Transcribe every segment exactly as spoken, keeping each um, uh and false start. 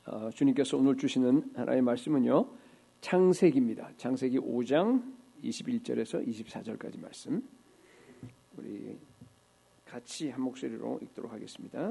어, 주님께서 오늘 주시는 하나님의 말씀은요, 창세기입니다. 창세기 오 장 이십일 절에서 이십사 절까지 말씀. 우리 같이 한 목소리로 읽도록 하겠습니다.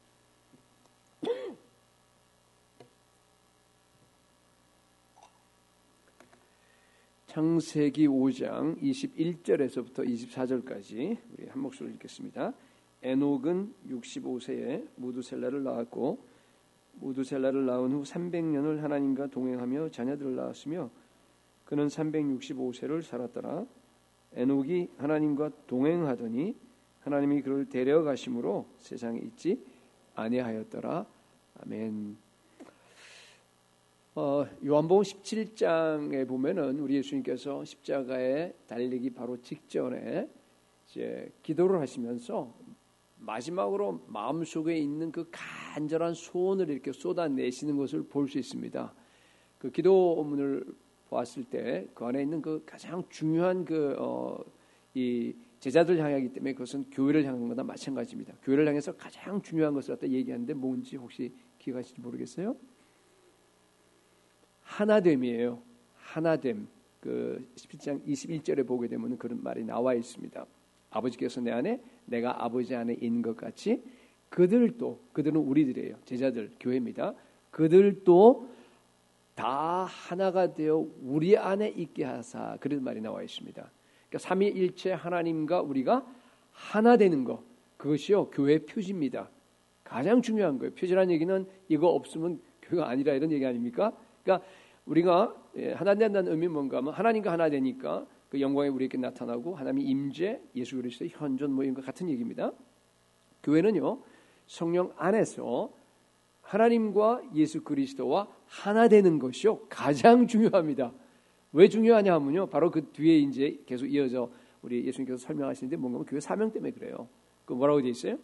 창세기 오 장 이십일 절에서부터 이십사 절까지 우리 한 목소리로 읽겠습니다. 에녹은 육십오 세에 무두셀라를 낳았고 무두셀라를 낳은 후 삼백 년을 하나님과 동행하며 자녀들을 낳았으며 그는 삼백육십오 세를 살았더라. 에녹이 하나님과 동행하더니 하나님이 그를 데려가심으로 세상에 있지 아니하였더라. 아멘. 어, 요한복음 십칠 장에 보면은 우리 예수님께서 십자가에 달리기 바로 직전에 이제 기도를 하시면서 마지막으로 마음속에 있는 그 간절한 소원을 이렇게 쏟아내시는 것을 볼 수 있습니다. 그 기도문을 보았을 때 그 안에 있는 그 가장 중요한 그 어, 이 제자들 향하기 때문에 그것은 교회를 향한 거나 마찬가지입니다. 교회를 향해서 가장 중요한 것을 갖다 얘기하는데 뭔지 혹시 기억하실지 모르겠어요? 하나됨이에요. 하나됨. 그 십칠 장 이십일 절에 보게 되면 그런 말이 나와 있습니다. 아버지께서 내 안에 내가 아버지 안에 있는 것 같이 그들도, 그들은 우리들이에요. 제자들, 교회입니다. 그들도 다 하나가 되어 우리 안에 있게 하사, 그런 말이 나와 있습니다. 그러니까 삼위일체 하나님과 우리가 하나 되는 것, 그것이요 교회의 표지입니다. 가장 중요한 거예요. 표지라는 얘기는 이거 없으면 교회가 아니라 이런 얘기 아닙니까? 그러니까 우리가 하나 된다는 의미는 뭔가 하면 하나님과 하나 되니까 그 영광이 우리에게 나타나고 하나님의 임재, 예수 그리스도의 현존 뭐 이런 것 같은 얘기입니다. 교회는요 성령 안에서 하나님과 예수 그리스도와 하나 되는 것이요 가장 중요합니다. 왜 중요하냐 하면요 바로 그 뒤에 이제 계속 이어져 우리 예수님께서 설명하시는데 뭔가 교회 사명 때문에 그래요. 그 뭐라고 되어 있어요?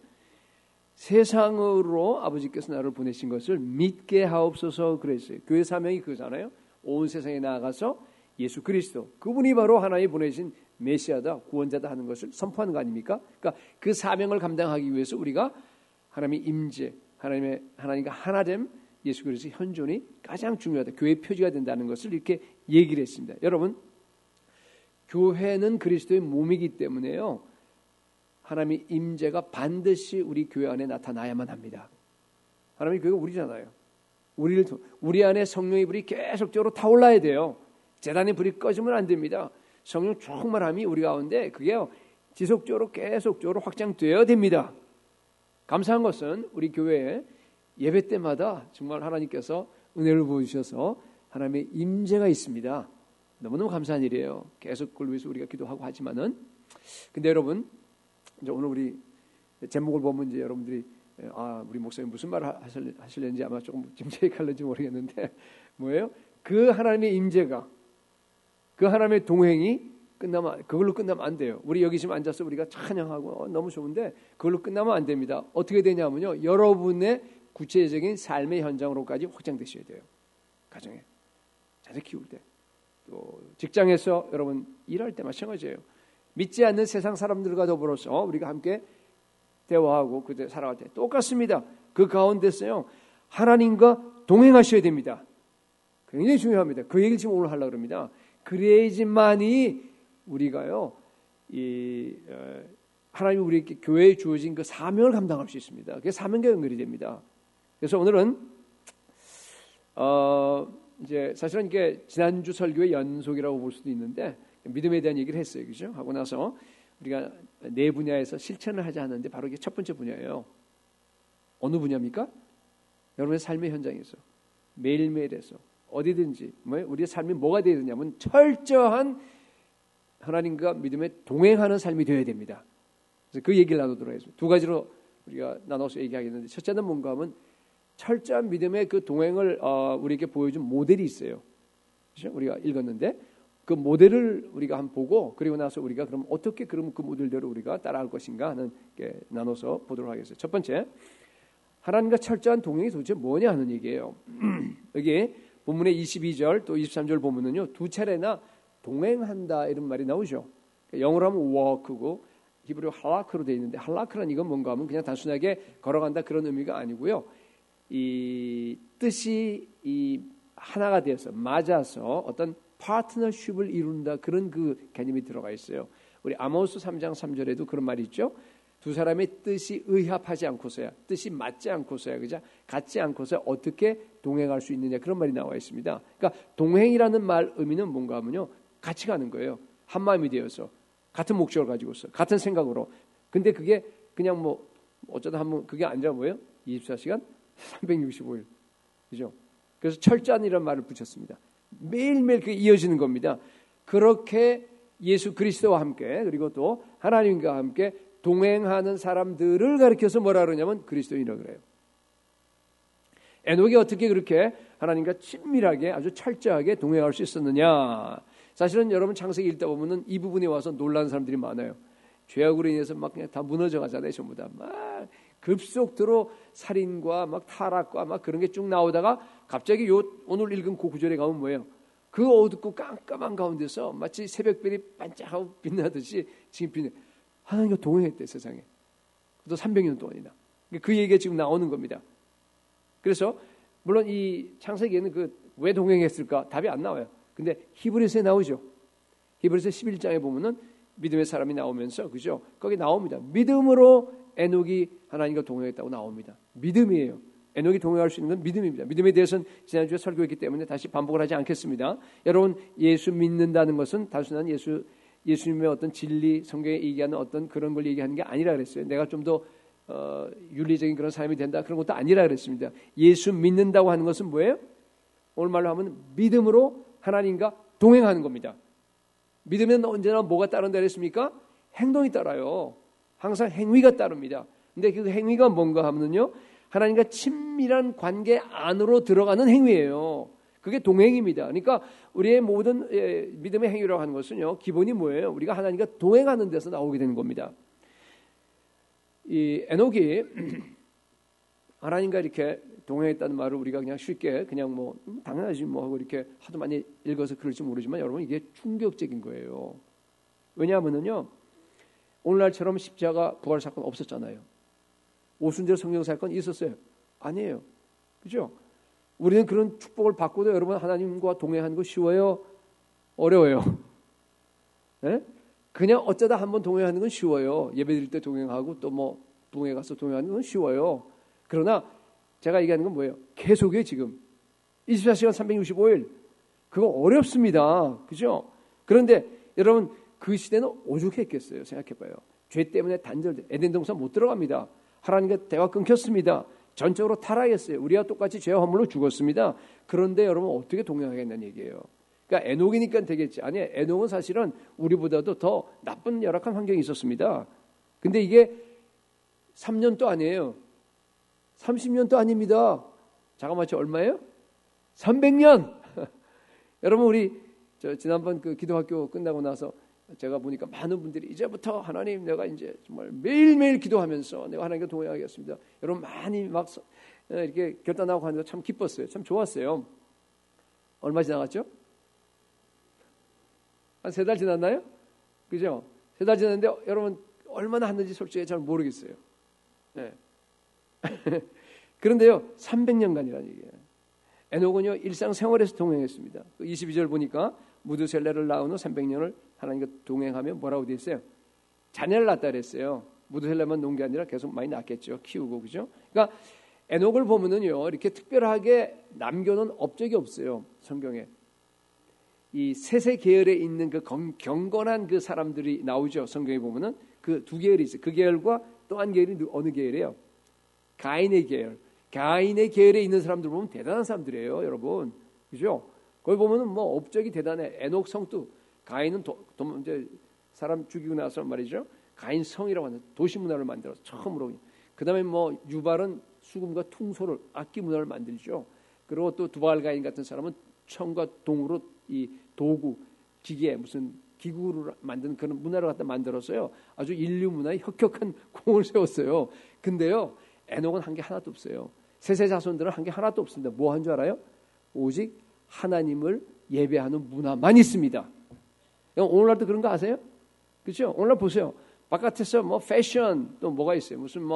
세상으로 아버지께서 나를 보내신 것을 믿게 하옵소서 그랬어요. 교회 사명이 그거잖아요. 온 세상에 나아가서 예수 그리스도, 그분이 바로 하나님 보내신 메시아다, 구원자다 하는 것을 선포하는 거 아닙니까? 그러니까 그 사명을 감당하기 위해서 우리가 하나님의 임재, 하나님의 하나님과 하나됨, 예수 그리스도의 현존이 가장 중요하다. 교회의 표지가 된다는 것을 이렇게 얘기를 했습니다. 여러분, 교회는 그리스도의 몸이기 때문에요. 하나님의 임재가 반드시 우리 교회 안에 나타나야만 합니다. 하나님의 교회가 우리잖아요. 우리를 우리 안에 성령의 불이 계속적으로 타올라야 돼요. 제단의 불이 꺼지면 안 됩니다. 성령 충만함이 우리 가운데 그게 지속적으로 계속적으로 확장되어야 됩니다. 감사한 것은 우리 교회에 예배 때마다 정말 하나님께서 은혜를 부어주셔서 하나님의 임재가 있습니다. 너무너무 감사한 일이에요. 계속 그걸 위해서 우리가 기도하고 하지만은 근데 여러분 이제 오늘 우리 제목을 보면 이제 여러분들이 아 우리 목사님 무슨 말을 하실는지 아마 조금 짐작할는지 모르겠는데 뭐예요? 그 하나님의 임재가 그 하나님의 동행이 끝나면 그걸로 끝나면 안 돼요. 우리 여기 지금 앉아서 우리가 찬양하고 어, 너무 좋은데 그걸로 끝나면 안 됩니다. 어떻게 되냐면요, 여러분의 구체적인 삶의 현장으로까지 확장되셔야 돼요. 가정에 자녀 키울 때, 또 직장에서 여러분 일할 때 마찬가지예요. 믿지 않는 세상 사람들과 더불어서 우리가 함께 대화하고 그때 살아갈 때 똑같습니다. 그 가운데서요 하나님과 동행하셔야 됩니다. 굉장히 중요합니다. 그 얘기를 지금 오늘 하려고 합니다. 그래야지만이 우리가요 이 어, 하나님이 우리에게 교회에 주어진 그 사명을 감당할 수 있습니다. 그게 사명과 연결이 됩니다. 그래서 오늘은 어, 이제 사실은 이게 지난주 설교의 연속이라고 볼 수도 있는데 믿음에 대한 얘기를 했어요, 그죠? 하고 나서 우리가 네 분야에서 실천을 하자 하는데 바로 이게 첫 번째 분야예요. 어느 분야입니까? 여러분의 삶의 현장에서 매일매일에서 어디든지 뭐 우리의 삶이 뭐가 되어야 되냐면 철저한 하나님과 믿음에 동행하는 삶이 되어야 됩니다. 그래서 그 얘기를 나누도록 하겠습니다. 두 가지로 우리가 나눠서 얘기하겠는데 첫째는 뭔가 하면 철저한 믿음의 그 동행을 어, 우리에게 보여준 모델이 있어요. 그렇죠? 우리가 읽었는데 그 모델을 우리가 한번 보고 그리고 나서 우리가 그럼 어떻게 그럼 그 모델대로 우리가 따라할 것인가 하는 게 나눠서 보도록 하겠습니다. 첫 번째, 하나님과 철저한 동행이 도대체 뭐냐 하는 얘기예요. 여기 본문의 이십이 절 또 이십삼 절 보면은요 두 차례나 동행한다 이런 말이 나오죠. 영어로 하면 walk고 히브리어 할라크로 되어 있는데 할라크란 이건 뭔가 하면 그냥 단순하게 걸어간다 그런 의미가 아니고요. 이 뜻이 이 하나가 되어서 맞아서 어떤 파트너십을 이룬다 그런 그 개념이 들어가 있어요. 우리 아모스 삼 장 삼 절에도 그런 말이 있죠. 두 사람의 뜻이 의합하지 않고서야, 뜻이 맞지 않고서야, 그죠? 같지 않고서야 어떻게 동행할 수 있느냐 그런 말이 나와 있습니다. 그러니까 동행이라는 말 의미는 뭔가 하면요, 같이 가는 거예요. 한 마음이 되어서 같은 목적을 가지고서 같은 생각으로. 근데 그게 그냥 뭐 어쩌다 한번 그게 아니라 뭐예요? 이십사 시간 삼백육십오 일, 그죠? 그래서 철저한이라는 말을 붙였습니다. 매일매일 그게 이어지는 겁니다. 그렇게 예수 그리스도와 함께 그리고 또 하나님과 함께 동행하는 사람들을 가리켜서 뭐라 그러냐면 그리스도인이라고 그래요. 에녹이 어떻게 그렇게 하나님과 친밀하게 아주 철저하게 동행할 수 있었느냐. 사실은 여러분 창세기 읽다 보면은 이 부분에 와서 놀라는 사람들이 많아요. 죄악으로 인해서 막 그냥 다 무너져 가잖아요. 전부 다 막 급속도로 살인과 막 타락과 막 그런 게 쭉 나오다가 갑자기 요 오늘 읽은 그 구절에 가면 뭐예요? 그 어둡고 깜깜한 가운데서 마치 새벽별이 반짝하고 빛나듯이 지금 빛나. 하나님과 동행했대 세상에. 또 삼백 년 동안이나. 그 얘기가 지금 나오는 겁니다. 그래서 물론 이 창세기에는 그 왜 동행했을까 답이 안 나와요. 근데 히브리서에 나오죠. 히브리서 십일 장에 보면은 믿음의 사람이 나오면서 그죠? 거기 나옵니다. 믿음으로 에녹이 하나님과 동행했다고 나옵니다. 믿음이에요. 에녹이 동행할 수 있는 건 믿음입니다. 믿음에 대해서는 지난주에 설교했기 때문에 다시 반복을 하지 않겠습니다. 여러분 예수 믿는다는 것은 단순한 예수 예수님의 어떤 진리, 성경에 얘기하는 어떤 그런 걸 얘기하는 게 아니라 그랬어요. 내가 좀 더 어, 윤리적인 그런 삶이 된다 그런 것도 아니라 그랬습니다. 예수 믿는다고 하는 것은 뭐예요? 오늘 말로 하면 믿음으로 하나님과 동행하는 겁니다. 믿으면 언제나 뭐가 따른다 그랬습니까? 행동이 따라요. 항상 행위가 따릅니다. 근데 그 행위가 뭔가 하면요, 하나님과 친밀한 관계 안으로 들어가는 행위예요. 그게 동행입니다. 그러니까 우리의 모든 믿음의 행위라고 하는 것은요, 기본이 뭐예요? 우리가 하나님과 동행하는 데서 나오게 되는 겁니다. 이 에녹이 하나님과 이렇게 동행했다는 말을 우리가 그냥 쉽게 그냥 뭐 당연하지 뭐 하고 이렇게 하도 많이 읽어서 그럴지 모르지만 여러분 이게 충격적인 거예요. 왜냐하면은요, 오늘날처럼 십자가 부활 사건 없었잖아요. 오순절 성령 사건 있었어요? 아니에요. 그죠? 우리는 그런 축복을 받고도 여러분 하나님과 동행하는 거 쉬워요? 어려워요? 네? 그냥 어쩌다 한번 동행하는 건 쉬워요. 예배드릴 때 동행하고 또 뭐 부흥회 가서 동행하는 건 쉬워요. 그러나 제가 얘기하는 건 뭐예요? 계속해요. 지금 이십사 시간 삼백육십오 일 그거 어렵습니다. 그죠? 그런데 여러분 그 시대는 오죽했겠어요. 생각해봐요. 죄 때문에 단절돼 에덴 동산 못 들어갑니다. 하나님과 대화 끊겼습니다. 전적으로 타락했어요. 우리와 똑같이 죄와 허물로 죽었습니다. 그런데 여러분 어떻게 동행하겠다는 얘기예요. 그러니까 에녹이니까 되겠지. 아니, 에녹은 사실은 우리보다도 더 나쁜 열악한 환경이 있었습니다. 근데 이게 삼 년도 아니에요. 삼십 년도 아닙니다. 자그마치 얼마예요? 삼백 년. 여러분 우리 저 지난번 그 기도학교 끝나고 나서 제가 보니까 많은 분들이 이제부터 하나님 내가 이제 정말 매일매일 기도하면서 내가 하나님과 동행하겠습니다. 여러분 많이 막 이렇게 결단하고 하는 거 참 기뻤어요. 참 좋았어요. 얼마 지나갔죠? 한 세 달 지났나요? 그죠? 세 달 지났는데 여러분 얼마나 했는지 솔직히 잘 모르겠어요. 네. 그런데요, 삼백 년간이라는 얘기예요. 에녹은요, 일상생활에서 동행했습니다. 이십이 절 보니까 무드셀레를 낳은 후 삼백 년을 하나님과 동행하며 뭐라고 되어 있어요? 자녀를 낳았다 그랬어요. 무드셀레만 놓은 게 아니라 계속 많이 낳겠죠. 키우고, 그죠? 그러니까 에녹을 보면은요, 이렇게 특별하게 남겨놓은 업적이 없어요. 성경에. 이 셋의 계열에 있는 그 경건한 그 사람들이 나오죠. 성경에 보면은 그 두 계열이 있어요. 그 계열과 또 한 계열이 어느 계열이에요? 가인의 계열. 가인의 계열에 있는 사람들 보면 대단한 사람들이에요, 여러분. 그죠? 거기 보면은 뭐 업적이 대단해. 에녹 성도. 가인은 도, 도, 이제 사람 죽이고 나서 말이죠. 가인 성이라고 하는 도시 문화를 만들어서 처음으로. 그다음에 뭐 유발은 수금과 퉁소를 악기 문화를 만들죠. 그리고 또 두발 가인 같은 사람은 청과 동으로 이 도구, 기계 무슨 기구를 만드는 그런 문화를 갖다 만들었어요. 아주 인류 문화에 혁혁한 공을 세웠어요. 근데요, 에녹은 한 게 하나도 없어요. 셋의 자손들은 한 게 하나도 없습니다. 뭐 한 줄 알아요? 오직 하나님을 예배하는 문화만 있습니다. 오늘날도 그런 거 아세요? 그렇죠? 오늘날 보세요. 바깥에서 뭐 패션 또 뭐가 있어요? 무슨 뭐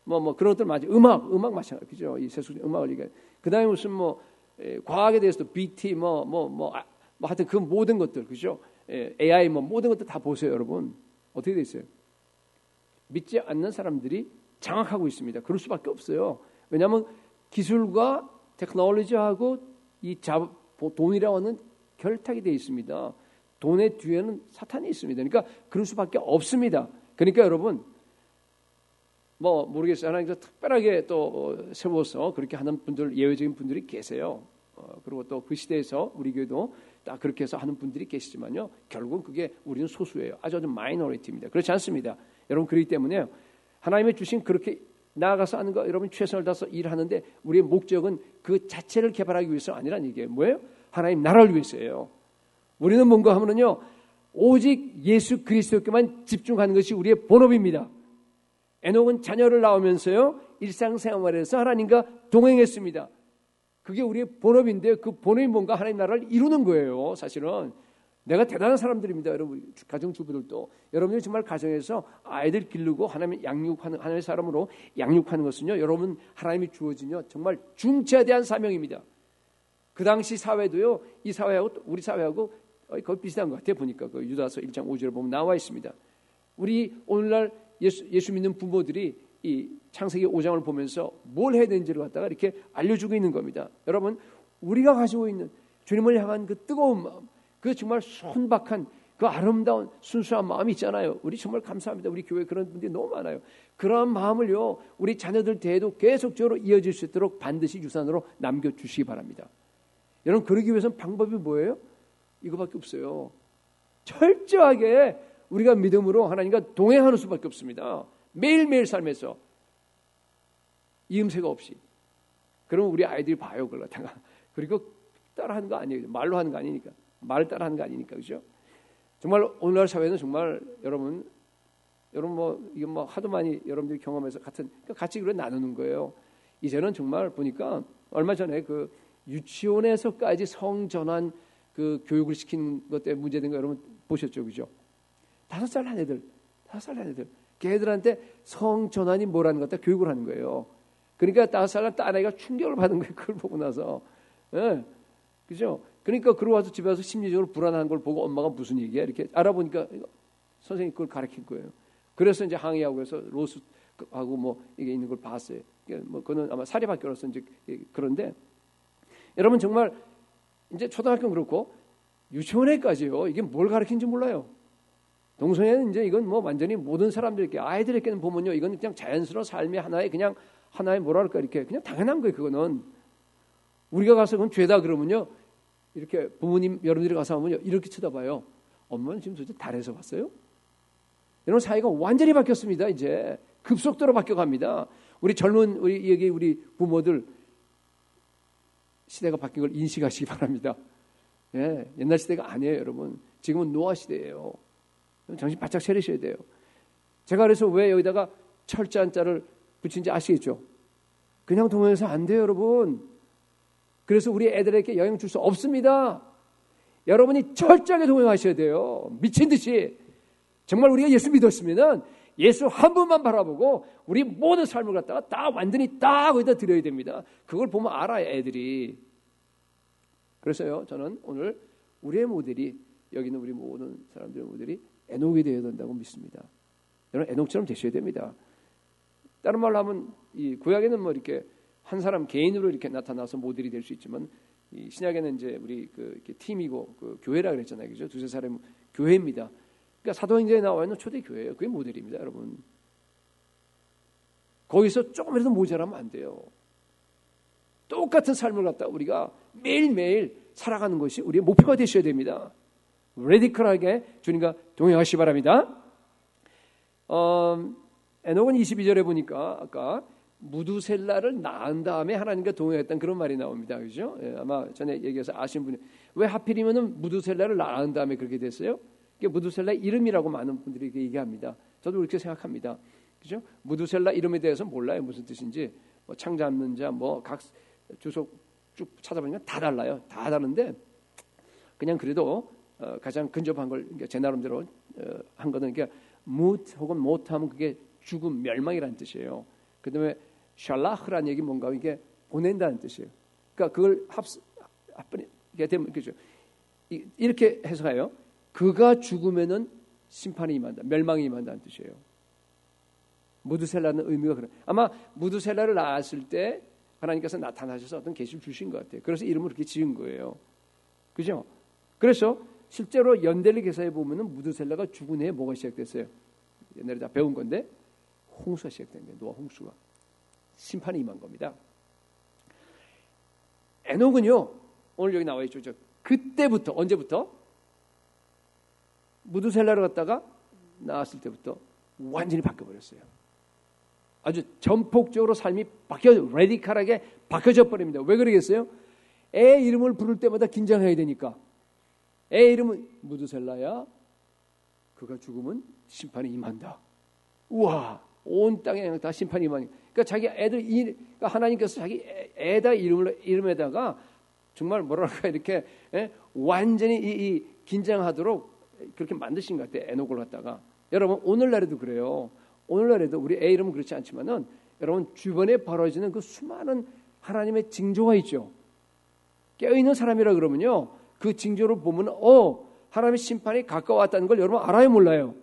뭐, 뭐 그런 것들 맞아. 음악, 음악 마찬가지. 그죠? 이 세속적인 음악을 얘기해. 그 다음에 무슨 뭐, 에, 과학에 대해서도 비티, 뭐, 뭐, 뭐, 아, 뭐 하여튼 그 모든 것들. 그죠? 에, 에이아이 뭐 모든 것들 다 보세요, 여러분. 어떻게 돼 있어요? 믿지 않는 사람들이 장악하고 있습니다. 그럴 수밖에 없어요. 왜냐하면 기술과 테크놀로지하고 이 자, 돈이라고 하는 결탁이 되어 있습니다. 돈의 뒤에는 사탄이 있습니다. 그러니까 그럴 수밖에 없습니다. 그러니까 여러분, 뭐 모르겠어요. 하나님께서 특별하게 또 세워서 그렇게 하는 분들, 예외적인 분들이 계세요. 어, 그리고 또 그 시대에서 우리 교회도 딱 그렇게 해서 하는 분들이 계시지만요. 결국은 그게 우리는 소수예요. 아주 아주 마이너리티입니다. 그렇지 않습니다. 여러분, 그렇기 때문에 하나님의 주신 그렇게 나아가서 하는 거, 여러분 최선을 다해서 일하는데 우리의 목적은 그 자체를 개발하기 위해서 아니란 얘기예요. 뭐예요? 하나님 나라를 위해서예요. 우리는 뭔가 하면은요, 오직 예수 그리스도께만 집중하는 것이 우리의 본업입니다. 에녹은 자녀를 낳으면서요, 일상생활에서 하나님과 동행했습니다. 그게 우리의 본업인데 그 본업이 뭔가 하나님 나라를 이루는 거예요. 사실은 내가 대단한 사람들입니다. 여러분, 가정주부들도 여러분이 정말 가정에서 아이들 기르고 하나님 양육하는 하나님의 사람으로 양육하는 것은요, 여러분 하나님이 주어진요 정말 중차대한 사명입니다. 그 당시 사회도요, 이 사회하고 우리 사회하고 거의 비슷한 것 같아요. 보니까 그 유다서 일 장 오 절에 보면 나와 있습니다. 우리 오늘날 예수, 예수 믿는 부모들이 이 창세기 오 장을 보면서 뭘 해야 되는지를 갖다가 이렇게 알려주고 있는 겁니다. 여러분, 우리가 가지고 있는 주님을 향한 그 뜨거운 마음, 그 정말 순박한 그 아름다운 순수한 마음이 있잖아요. 우리 정말 감사합니다. 우리 교회에 그런 분들이 너무 많아요. 그런 마음을요, 우리 자녀들 대에도 계속적으로 이어질 수 있도록 반드시 유산으로 남겨주시기 바랍니다. 여러분, 그러기 위해서는 방법이 뭐예요? 이거밖에 없어요. 철저하게 우리가 믿음으로 하나님과 동행하는 수밖에 없습니다. 매일매일 삶에서 이음새가 없이. 그러면 우리 아이들이 봐요, 그걸 갖다가. 그리고 따라하는 거 아니에요. 말로 하는 거 아니니까. 말을 따라하는 거 아니니까, 그죠? 정말 오늘날 사회는 정말 여러분, 여러분 뭐 이게 뭐 하도 많이 여러분들이 경험해서 같은 그러니까 같이 그걸 나누는 거예요. 이제는 정말 보니까 얼마 전에 그 유치원에서까지 성전환 그 교육을 시키는 것 때문에 문제된 거 여러분 보셨죠, 그죠? 다섯 살 한 애들, 다섯 살 한 애들, 걔들한테 성전환이 뭐라는 것 같다 교육을 하는 거예요. 그러니까 다섯 살 딸 아이가 충격을 받은 거예요. 그걸 보고 나서, 예, 그죠? 그러니까 그러고 와서 집에 와서 심리적으로 불안한 걸 보고 엄마가 무슨 얘기야 이렇게 알아보니까 선생님이 그걸 가르친 거예요. 그래서 이제 항의하고 해서 로스하고 뭐 이게 있는 걸 봤어요. 뭐 그거는 아마 사립학교라서 이제 그런데 여러분 정말 이제 초등학교는 그렇고 유치원에까지요. 이게 뭘 가르치는지 몰라요. 동성애는 이제 이건 뭐 완전히 모든 사람들에게 아이들에게는 보면요, 이건 그냥 자연스러운 삶의 하나의 그냥 하나의 뭐랄까 이렇게 그냥 당연한 거예요. 그거는 우리가 가서 그건 죄다 그러면요. 이렇게 부모님 여러분들이 가서 하면요 이렇게 쳐다봐요. 엄마는 지금 도대체 달에서 왔어요? 여러분 사회가 완전히 바뀌었습니다. 이제 급속도로 바뀌어갑니다. 우리 젊은 우리 여기 우리 부모들 시대가 바뀐 걸 인식하시기 바랍니다. 예, 옛날 시대가 아니에요, 여러분. 지금은 노아 시대예요. 정신 바짝 차리셔야 돼요. 제가 그래서 왜 여기다가 철자한 자를 붙인지 아시겠죠? 그냥 동행해서 안 돼요, 여러분. 그래서 우리 애들에게 영향 줄 수 없습니다. 여러분이 철저하게 동행하셔야 돼요. 미친 듯이. 정말 우리가 예수 믿었으면 예수 한 분만 바라보고 우리 모든 삶을 갖다가 다 완전히 딱 거기다 드려야 됩니다. 그걸 보면 알아요, 애들이. 그래서요, 저는 오늘 우리의 모델이, 여기 있는 우리 모든 사람들의 모델이 에녹이 되어야 된다고 믿습니다. 여러분, 에녹처럼 되셔야 됩니다. 다른 말로 하면 이 구약에는 뭐 이렇게 한 사람 개인으로 이렇게 나타나서 모델이 될 수 있지만 이 신약에는 이제 우리 그 이렇게 팀이고 그 교회라 그랬잖아요, 그죠? 두세 사람 교회입니다. 그러니까 사도행전에 나와 있는 초대 교회예요. 그게 모델입니다, 여러분. 거기서 조금이라도 모자라면 안 돼요. 똑같은 삶을 갖다 우리가 매일매일 살아가는 것이 우리의 목표가 되셔야 됩니다. 레디컬하게 주님과 동행하시기 바랍니다. 어, 에녹은 이십이 절에 보니까 아까 무두셀라를 낳은 다음에 하나님과 동행했던 그런 말이 나옵니다. 그죠? 예, 아마 전에 얘기해서 아시는 분이 왜 하필이면 무두셀라를 낳은 다음에 그렇게 됐어요? 이게 무두셀라 이름이라고 많은 분들이 이렇게 얘기합니다. 저도 그렇게 생각합니다. 그죠? 무두셀라 이름에 대해서 몰라요. 무슨 뜻인지. 뭐 창 잡는 자, 뭐 각 주석 쭉 찾아보니까 다 달라요. 다 다른데 그냥 그래도 어, 가장 근접한 걸 제 나름대로 어, 한 거는 그러니까 못 혹은 못하면 그게 죽음, 멸망이라는 뜻이에요. 그다음에 샬라흐라는 얘기 뭔가 이게 보낸다는 뜻이에요. 그러니까 그걸 합스 합분이 되면 그죠? 이렇게 해석해요. 그가 죽으면은 심판이 임한다, 멸망이 임한다는 뜻이에요. 무드셀라는 의미가 그래. 아마 무드셀라를 낳았을 때 하나님께서 나타나셔서 어떤 계시를 주신 것 같아요. 그래서 이름을 그렇게 지은 거예요. 그죠? 그래서 실제로 연델리 기사에 보면은 무드셀라가 죽은 해에 뭐가 시작됐어요? 옛날에 다 배운 건데 홍수가 시작된 거예요. 노아 홍수가. 심판이 임한 겁니다. 에녹은요, 오늘 여기 나와 있죠. 저 그때부터, 언제부터? 무드셀라를 갖다가 낳았을 때부터 완전히 바뀌어버렸어요. 아주 전폭적으로 삶이 바뀌어, 레디컬하게 바뀌어져 버립니다. 왜 그러겠어요? 애 이름을 부를 때마다 긴장해야 되니까. 애 이름은 무드셀라야. 그가 죽으면 심판이 임한다. 우와, 온 땅에 다 심판이 임하니까. 그러니까 자기 애들, 그러니까 하나님께서 자기 애다 이름을, 이름에다가 정말 뭐랄까 이렇게 예? 완전히 이, 이 긴장하도록 그렇게 만드신 것 같아요. 에녹을 갖다가. 여러분 오늘날에도 그래요. 오늘날에도 우리 애 이름은 그렇지 않지만은 여러분 주변에 벌어지는 그 수많은 하나님의 징조가 있죠. 깨어있는 사람이라 그러면요, 그 징조를 보면 어 하나님의 심판이 가까웠다는 걸 여러분 알아요, 몰라요?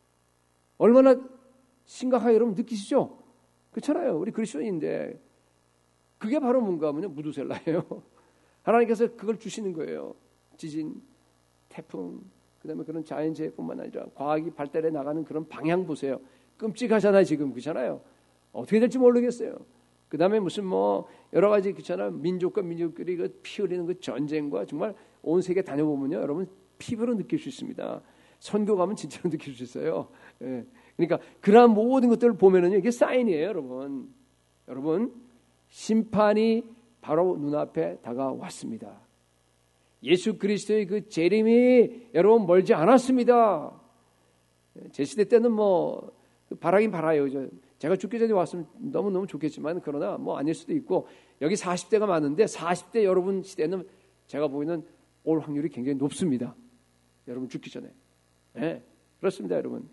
얼마나 심각하게 여러분 느끼시죠? 그렇잖아요. 우리 그리스도인인데 그게 바로 뭔가 하면요, 무드셀라예요. 하나님께서 그걸 주시는 거예요. 지진, 태풍, 그다음에 그런 자연재해뿐만 아니라 과학이 발달해 나가는 그런 방향 보세요. 끔찍하잖아요, 지금. 그렇잖아요. 어떻게 될지 모르겠어요. 그다음에 무슨 뭐 여러 가지 그렇잖아요. 민족과 민족끼리 그 피 흘리는 그 전쟁과 정말 온 세계 다녀보면요, 여러분 피부로 느낄 수 있습니다. 선교 가면 진짜로 느낄 수 있어요. 예. 그러니까 그러한 모든 것들을 보면은요, 이게 사인이에요, 여러분. 여러분 심판이 바로 눈앞에 다가왔습니다. 예수 그리스도의 그 재림이 여러분 멀지 않았습니다. 제 시대 때는 뭐 바라긴 바라요. 제가 죽기 전에 왔으면 너무너무 좋겠지만 그러나 뭐 아닐 수도 있고, 여기 사십 대가 많은데 사십 대 여러분 시대는 제가 보기에는 올 확률이 굉장히 높습니다. 여러분 죽기 전에. 네, 그렇습니다, 여러분.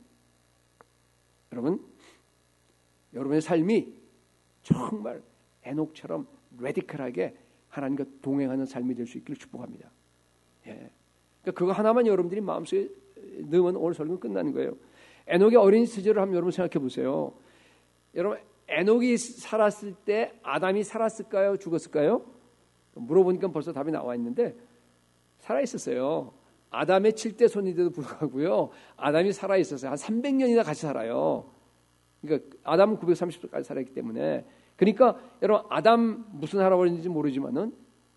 여러분, 여러분의 삶이 정말 에녹처럼 레디컬하게 하나님과 동행하는 삶이 될 수 있기를 축복합니다. 예. 그러니까 그거 하나만 여러분들이 마음속에 넣으면 오늘 설교는 끝나는 거예요. 에녹의 어린 시절을 한번 여러분 생각해 보세요. 여러분, 에녹이 살았을 때 아담이 살았을까요? 죽었을까요? 물어보니까 벌써 답이 나와 있는데 살아 있었어요. 아담의 칠 대 손인데도 불구하고요, 아담이 살아 있었어요. 한 삼백 년이나 같이 살아요. 그러니까 아담은 구백삼십 세까지 살았기 때문에. 그러니까 여러분, 아담 무슨 할아버지인지 모르지만은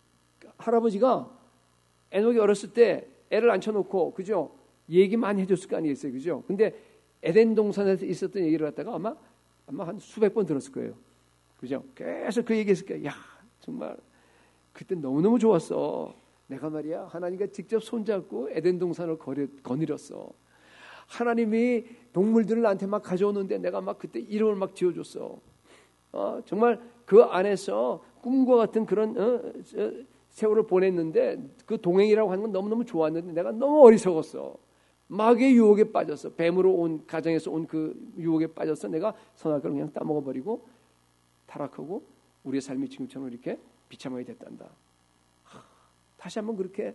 할아버지가 에녹이 어렸을 때 애를 앉혀놓고, 그죠? 얘기 많이 해줬을 거 아니겠어요, 그죠? 근데 에덴 동산에서 있었던 얘기를 갖다가 아마 아마 한 수백 번 들었을 거예요, 그죠? 계속 그 얘기했을 거예요. 야, 정말 그때 너무너무 좋았어. 내가 말이야 하나님과 직접 손잡고 에덴 동산을 거느렸어. 하나님이 동물들을 나한테 막 가져오는데 내가 막 그때 이름을 막 지어줬어. 어, 정말 그 안에서 꿈과 같은 그런 어, 세월을 보냈는데 그 동행이라고 하는 건 너무너무 좋았는데 내가 너무 어리석었어. 마귀의 유혹에 빠졌어. 뱀으로 온 가정에서 온 그 유혹에 빠져서 내가 선악과를 그냥 따먹어버리고 타락하고 우리의 삶이 지금처럼 이렇게 비참하게 됐단다. 하, 다시 한번 그렇게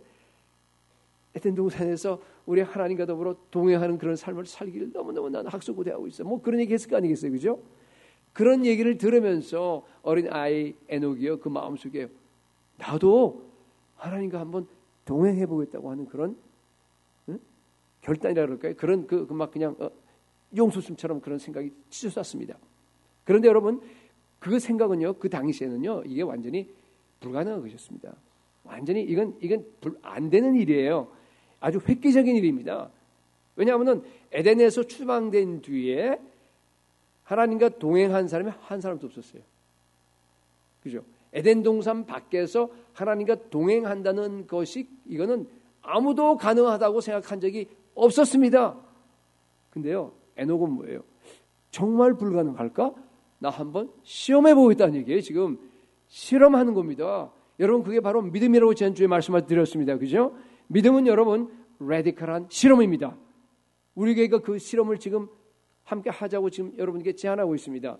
에덴 동산에서 우리 하나님과 더불어 동행하는 그런 삶을 살기를 너무너무 나는 학수고대하고 있어. 뭐 그런 얘기 했을 거 아니겠어요, 그죠? 그런 얘기를 들으면서 어린 아이 에녹이요, 그 마음속에 나도 하나님과 한번 동행해 보겠다고 하는 그런 응? 결단이라 그럴까요? 그런 그 막 그냥 어, 용솟음처럼 그런 생각이 치솟았습니다. 그런데 여러분, 그 생각은요, 그 당시에는요, 이게 완전히 불가능한 것이었습니다. 완전히 이건 이건 불, 안 되는 일이에요. 아주 획기적인 일입니다. 왜냐하면은 에덴에서 추방된 뒤에 하나님과 동행한 사람이 한 사람도 없었어요. 그죠? 에덴 동산 밖에서 하나님과 동행한다는 것이 이거는 아무도 가능하다고 생각한 적이 없었습니다. 근데요, 에녹은 뭐예요? 정말 불가능할까? 나 한번 시험해 보겠다는 얘기예요. 지금 실험하는 겁니다. 여러분, 그게 바로 믿음이라고 지난주에 말씀을 드렸습니다. 그죠? 믿음은 여러분 레디컬한 실험입니다. 우리 교회가 그 실험을 지금 함께 하자고 지금 여러분께 제안하고 있습니다.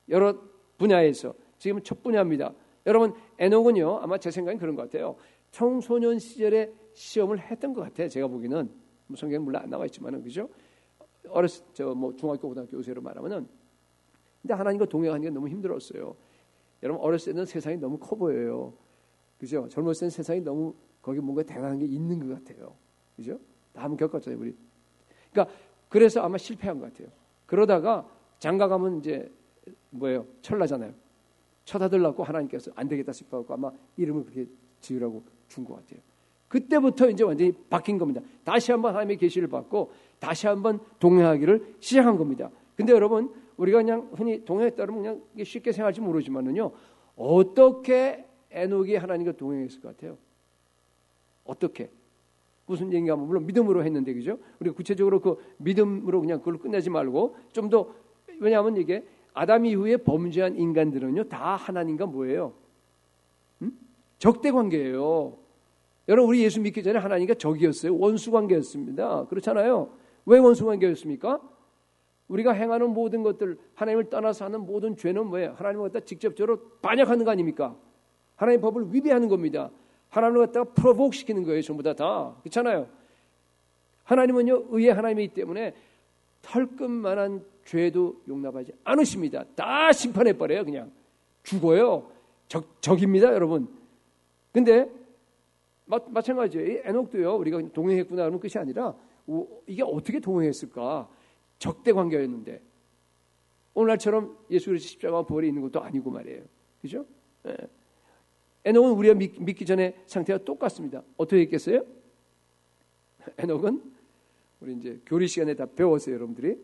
여러 분야에서 지금 첫 분야입니다. 여러분 에녹은요 아마 제 생각엔 그런 것 같아요. 청소년 시절에 시험을 했던 것 같아요. 제가 보기에는 성경에 물론 안 나와 있지만은 그죠? 어렸을 저뭐 중학교 고등학교 요새로 말하면은 근데 하나님과 동행하는 게 너무 힘들었어요. 여러분 어렸을 때는 세상이 너무 커 보여요. 그죠? 젊었을 때는 세상이 너무 거기 뭔가 대단한 게 있는 것 같아요. 그죠? 다 한번 겪었잖아요, 우리. 그러니까 그래서 아마 실패한 것 같아요. 그러다가 장가 가면 이제 뭐예요? 철나잖아요. 쳐다들라고 하나님께서 안 되겠다 싶어갖고 아마 이름을 그렇게 지으라고 준 것 같아요. 그때부터 이제 완전히 바뀐 겁니다. 다시 한번 하나님의 계시를 받고 다시 한번 동행하기를 시작한 겁니다. 근데 여러분 우리가 그냥 흔히 동행했다 그러면 그냥 쉽게 생각할지 모르지만은요 어떻게 에녹이 하나님과 동행했을 것 같아요? 어떻게? 무슨 얘기가 물론 믿음으로 했는데 그죠? 우리가 구체적으로 그 믿음으로 그냥 그걸 끝내지 말고 좀 더 왜냐하면 이게 아담 이후에 범죄한 인간들은요 다 하나님과 뭐예요? 음? 적대 관계예요. 여러분 우리 예수 믿기 전에 하나님과 적이었어요. 원수 관계였습니다. 그렇잖아요. 왜 원수 관계였습니까? 우리가 행하는 모든 것들 하나님을 떠나서 하는 모든 죄는 뭐예요? 하나님을 갖다 직접적으로 반역하는 거 아닙니까? 하나님의 법을 위배하는 겁니다. 하나님을 갖다가 프로보크 시키는 거예요. 전부 다 다. 그렇잖아요. 하나님은요 의의 하나님이기 때문에 털끝만한 죄도 용납하지 않으십니다. 다 심판해버려요. 그냥 죽어요. 적, 적입니다. 여러분. 근데 마, 마찬가지예요. 에녹도요. 우리가 동행했구나 하면 끝이 아니라 오, 이게 어떻게 동행했을까? 적대 관계였는데 오늘날처럼 예수 그리스도 십자가와 부활이 있는 것도 아니고 말이에요. 그죠? 예. 에녹은 우리가 믿, 믿기 전에 상태와 똑같습니다. 어떻게 했겠어요? 에녹은 우리 이제 교리 시간에 다 배웠어요, 여러분들이.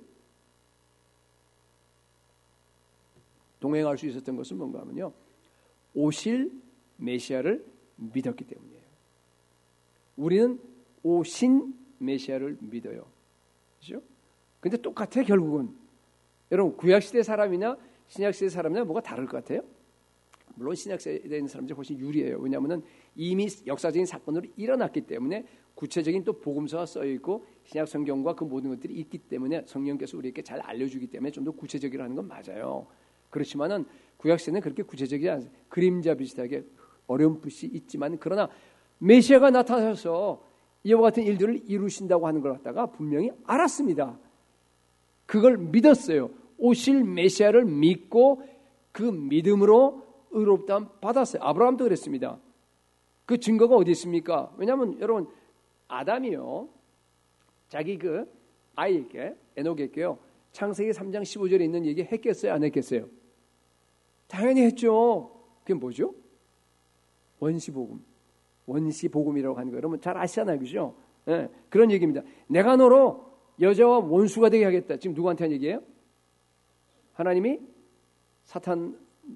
동행할 수 있었던 것은 뭔가 하면요. 오실 메시아를 믿었기 때문이에요. 우리는 오신 메시아를 믿어요. 그죠? 근데 똑같아, 결국은. 여러분, 구약시대 사람이나 신약시대 사람이나 뭐가 다를 것 같아요? 물론 신약시대에 있는 사람들이 훨씬 유리해요. 왜냐하면 이미 역사적인 사건으로 일어났기 때문에 구체적인 또 복음서가 써있고 신약 성경과 그 모든 것들이 있기 때문에 성령께서 우리에게 잘 알려주기 때문에 좀 더 구체적이라는 건 맞아요. 그렇지만은 구약시대는 그렇게 구체적이지 않아요. 그림자 비슷하게 어렴풋이 있지만 그러나 메시아가 나타나셔서 이와 같은 일들을 이루신다고 하는 걸 갖다가 분명히 알았습니다. 그걸 믿었어요. 오실 메시아를 믿고 그 믿음으로 의롭다함 받았어요. 아브라함도 그랬습니다. 그 증거가 어디 있습니까? 왜냐하면 여러분 아담이요 자기 그 아이에게 에녹에게요 창세기 삼 장 십오 절에 있는 얘기 했겠어요? 안 했겠어요? 당연히 했죠. 그게 뭐죠? 원시복음. 원시복음이라고 하는 거 여러분 잘 아시잖아요. 그죠? 네, 그런 얘기입니다. 내가 너로 여자와 원수가 되게 하겠다. 지금 누구한테 한 얘기예요? 하나님이 사탄이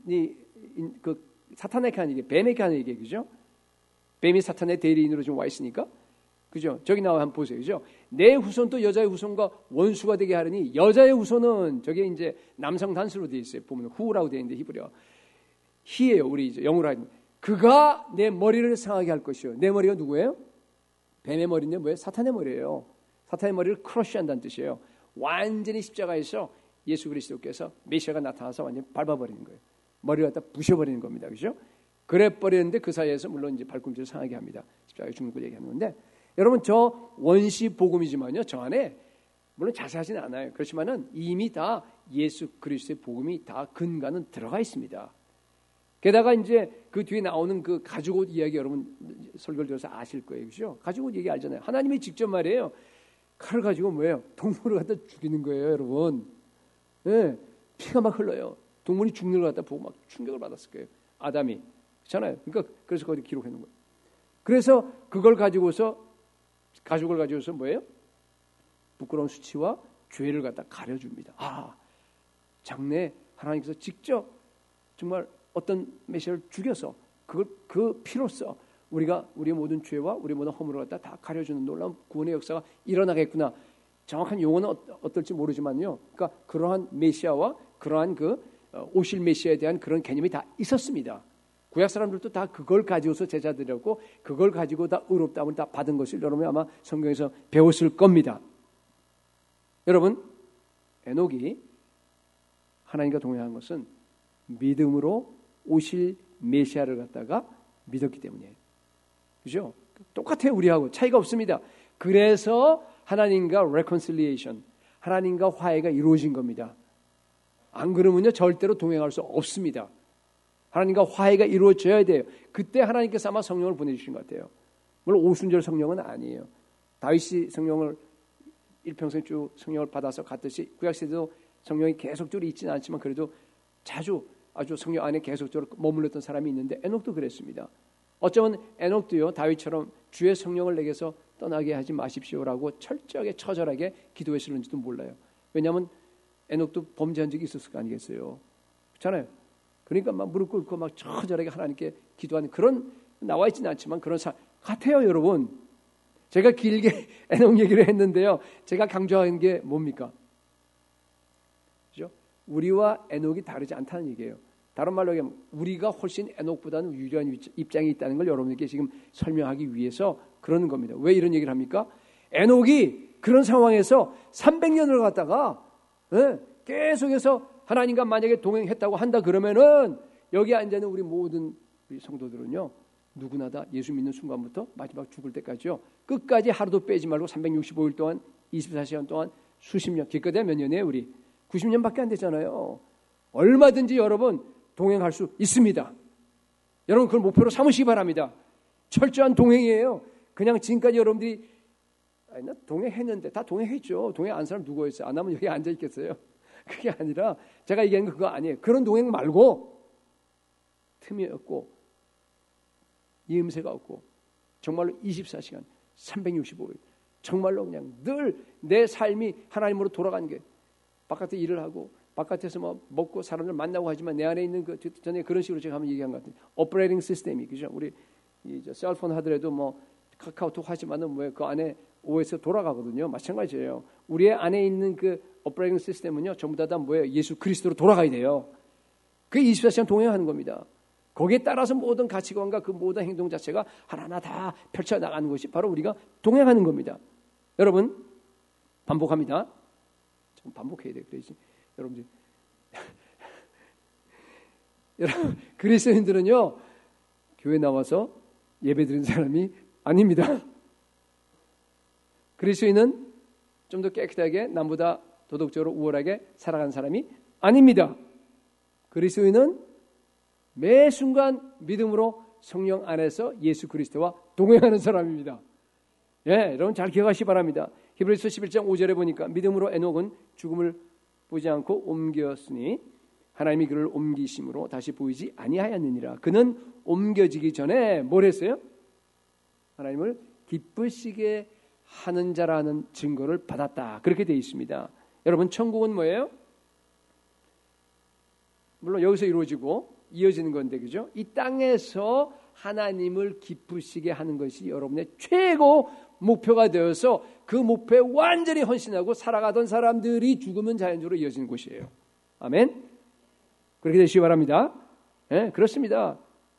그 사탄에게 한 얘기, 뱀에게 한 얘기, 그죠? 뱀이 사탄의 대리인으로 지금 와 있으니까, 그죠? 저기 나와 한번 보세요, 그죠? 내 후손도 여자의 후손과 원수가 되게 하려니 여자의 후손은 저게 이제 남성 단수로 되어 있어요. 보면 후라고 되어 있는데 히브리어 히예요. 우리 이제 영어로 하면 그가 내 머리를 상하게 할 것이요. 내 머리가 누구예요? 뱀의 머리인데 뭐예요? 사탄의 머리예요. 사탄의 머리를 크러쉬한다는 뜻이에요. 완전히 십자가에서 예수 그리스도께서 메시아가 나타나서 완전히 밟아버리는 거예요. 머리를 갖다 부셔버리는 겁니다. 그죠? 그래 버리는데 그 사이에서 물론 이제 발꿈치를 상하게 합니다. 십자가에 죽는 걸 얘기하는 건데 여러분 저 원시 복음이지만요. 저 안에 물론 자세하지는 않아요. 그렇지만은 이미 다 예수 그리스도의 복음이 다 근간은 들어가 있습니다. 게다가 이제 그 뒤에 나오는 그 가죽옷 이야기 여러분 설교를 들어서 아실 거예요. 그죠? 가죽옷 얘기 알잖아요. 하나님이 직접 말이에요. 칼을 가지고 뭐예요? 동물을 갖다 죽이는 거예요, 여러분. 네, 피가 막 흘러요. 동물이 죽는 걸 갖다 보고 막 충격을 받았을 거예요. 아담이. 그렇잖아요. 그러니까 그래서 거기 기록해 놓은 거예요. 그래서 그걸 가지고서 가죽을 가지고서 뭐예요? 부끄러운 수치와 죄를 갖다 가려줍니다. 아, 장래 하나님께서 직접 정말 어떤 메시아를 죽여서 그걸 그 피로써 우리가 우리의 모든 죄와 우리의 모든 허물을 갖다 다 가려주는 놀라운 구원의 역사가 일어나겠구나. 정확한 용어는 어떨지 모르지만요. 그러니까 그러한 메시아와 그러한 그 오실 메시아에 대한 그런 개념이 다 있었습니다. 구약 사람들도 다 그걸 가지고서 제자들이었고 그걸 가지고 다 의롭다함을 다 받은 것을 여러분이 아마 성경에서 배웠을 겁니다. 여러분 에녹이 하나님과 동행한 것은 믿음으로 오실 메시아를 갖다가 믿었기 때문이에요. 그죠? 똑같아요. 우리하고 차이가 없습니다. 그래서 하나님과 reconciliation, 하나님과 화해가 이루어진 겁니다. 안 그러면요 절대로 동행할 수 없습니다. 하나님과 화해가 이루어져야 돼요. 그때 하나님께서 아마 성령을 보내주신 것 같아요. 물론 오순절 성령은 아니에요. 다윗이 성령을 일평생 쭉 성령을 받아서 갔듯이 구약시대도 성령이 계속적으로 있지는 않지만 그래도 자주 아주 성령 안에 계속적으로 머물렀던 사람이 있는데 에녹도 그랬습니다. 어쩌면 에녹도요 다윗처럼 주의 성령을 내게서 떠나게 하지 마십시오라고 철저하게 처절하게 기도했을는지도 몰라요. 왜냐하면 에녹도 범죄한 적이 있었을 거 아니겠어요. 그렇잖아요. 그러니까 막 무릎 꿇고 막 처절하게 하나님께 기도하는 그런 나와 있지는 않지만 그런 사 같아요, 여러분. 제가 길게 에녹 얘기를 했는데요. 제가 강조하는 게 뭡니까? 그죠? 우리와 에녹이 다르지 않다는 얘기예요. 다른 말로 얘기하면 우리가 훨씬 에녹보다는 유리한 입장이 있다는 걸 여러분에게 지금 설명하기 위해서 그러는 겁니다. 왜 이런 얘기를 합니까? 에녹이 그런 상황에서 삼백 년을 갔다가 예, 계속해서 하나님과 만약에 동행했다고 한다 그러면은 여기 앉아있는 우리 모든 우리 성도들은요 누구나 다 예수 믿는 순간부터 마지막 죽을 때까지요 끝까지 하루도 빼지 말고 삼백육십오 일 동안 이십사 시간 동안 수십 년, 기껏해야 몇 년이에요? 우리 구십 년밖에 안 되잖아요. 얼마든지 여러분 동행할 수 있습니다. 여러분 그걸 목표로 삼으시기 바랍니다. 철저한 동행이에요. 그냥 지금까지 여러분들이 아니, 나 동행했는데 다 동행했죠. 동행 안 사람 누구였어요? 안 하면 여기 앉아 있겠어요? 그게 아니라 제가 얘기하는 거 그거 아니에요. 그런 동행 말고 틈이 없고 이음새가 없고 정말로 이십사 시간 삼백육십오 일 정말로 그냥 늘 내 삶이 하나님으로 돌아가는 게 바깥에 일을 하고 바깥에서 뭐 먹고 사람들 만나고 하지만 내 안에 있는 그 전에 그런 식으로 제가 한번 얘기한 것 같아요. 오퍼레이팅 시스템이 그죠? 우리 이 셀폰 하더라도 뭐 카카오톡 하지만은 왜 그 안에 오에스 돌아가거든요. 마찬가지예요. 우리의 안에 있는 그 오퍼레이팅 시스템은요 전부 다, 다 뭐예요? 예수 그리스도로 돌아가야 돼요. 그게 이십사 시간 동행하는 겁니다. 거기에 따라서 모든 가치관과 그 모든 행동 자체가 하나하나 다 펼쳐나가는 것이 바로 우리가 동행하는 겁니다. 여러분 반복합니다. 좀 반복해야 돼요. 그래야지 여러분들 여러분 그리스도인들은요 교회 나와서 예배 드리는 사람이 아닙니다. 그리스도인은 좀 더 깨끗하게 남보다 도덕적으로 우월하게 살아가는 사람이 아닙니다. 그리스도인은 매 순간 믿음으로 성령 안에서 예수 그리스도와 동행하는 사람입니다. 예, 여러분 잘 기억하시기 바랍니다. 히브리서 십일 장 오 절에 보니까 믿음으로 에녹은 죽음을 보지 않고 옮겼으니 하나님이 그를 옮기심으로 다시 보이지 아니하였느니라. 그는 옮겨지기 전에 뭘 했어요? 하나님을 기쁘시게 하는 자라는 증거를 받았다. 그렇게 되어 있습니다. 여러분 천국은 뭐예요? 물론 여기서 이루어지고 이어지는 건데 그죠? 이 땅에서 하나님을 기쁘시게 하는 것이 여러분의 최고 목표가 되어서 그 목표에 완전히 헌신하고 살아가던 사람들이 죽으면 자연적으로 이어지는 곳이에요. 아멘? 그렇게 되시기 바랍니다. 네, 그렇습니다.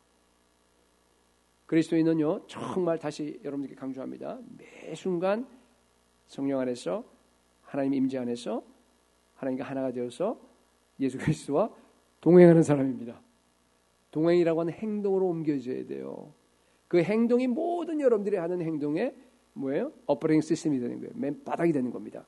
그리스도인은요 정말 다시 여러분들께 강조합니다. 매 순간 성령 안에서 하나님 임재 안에서 하나님과 하나가 되어서 예수 그리스도와 동행하는 사람입니다. 동행이라고 하는 행동으로 옮겨져야 돼요. 그 행동이 모든 여러분들이 하는 행동의 뭐예요? 오퍼레이팅 시스템이 되는 거예요. 맨 바닥이 되는 겁니다.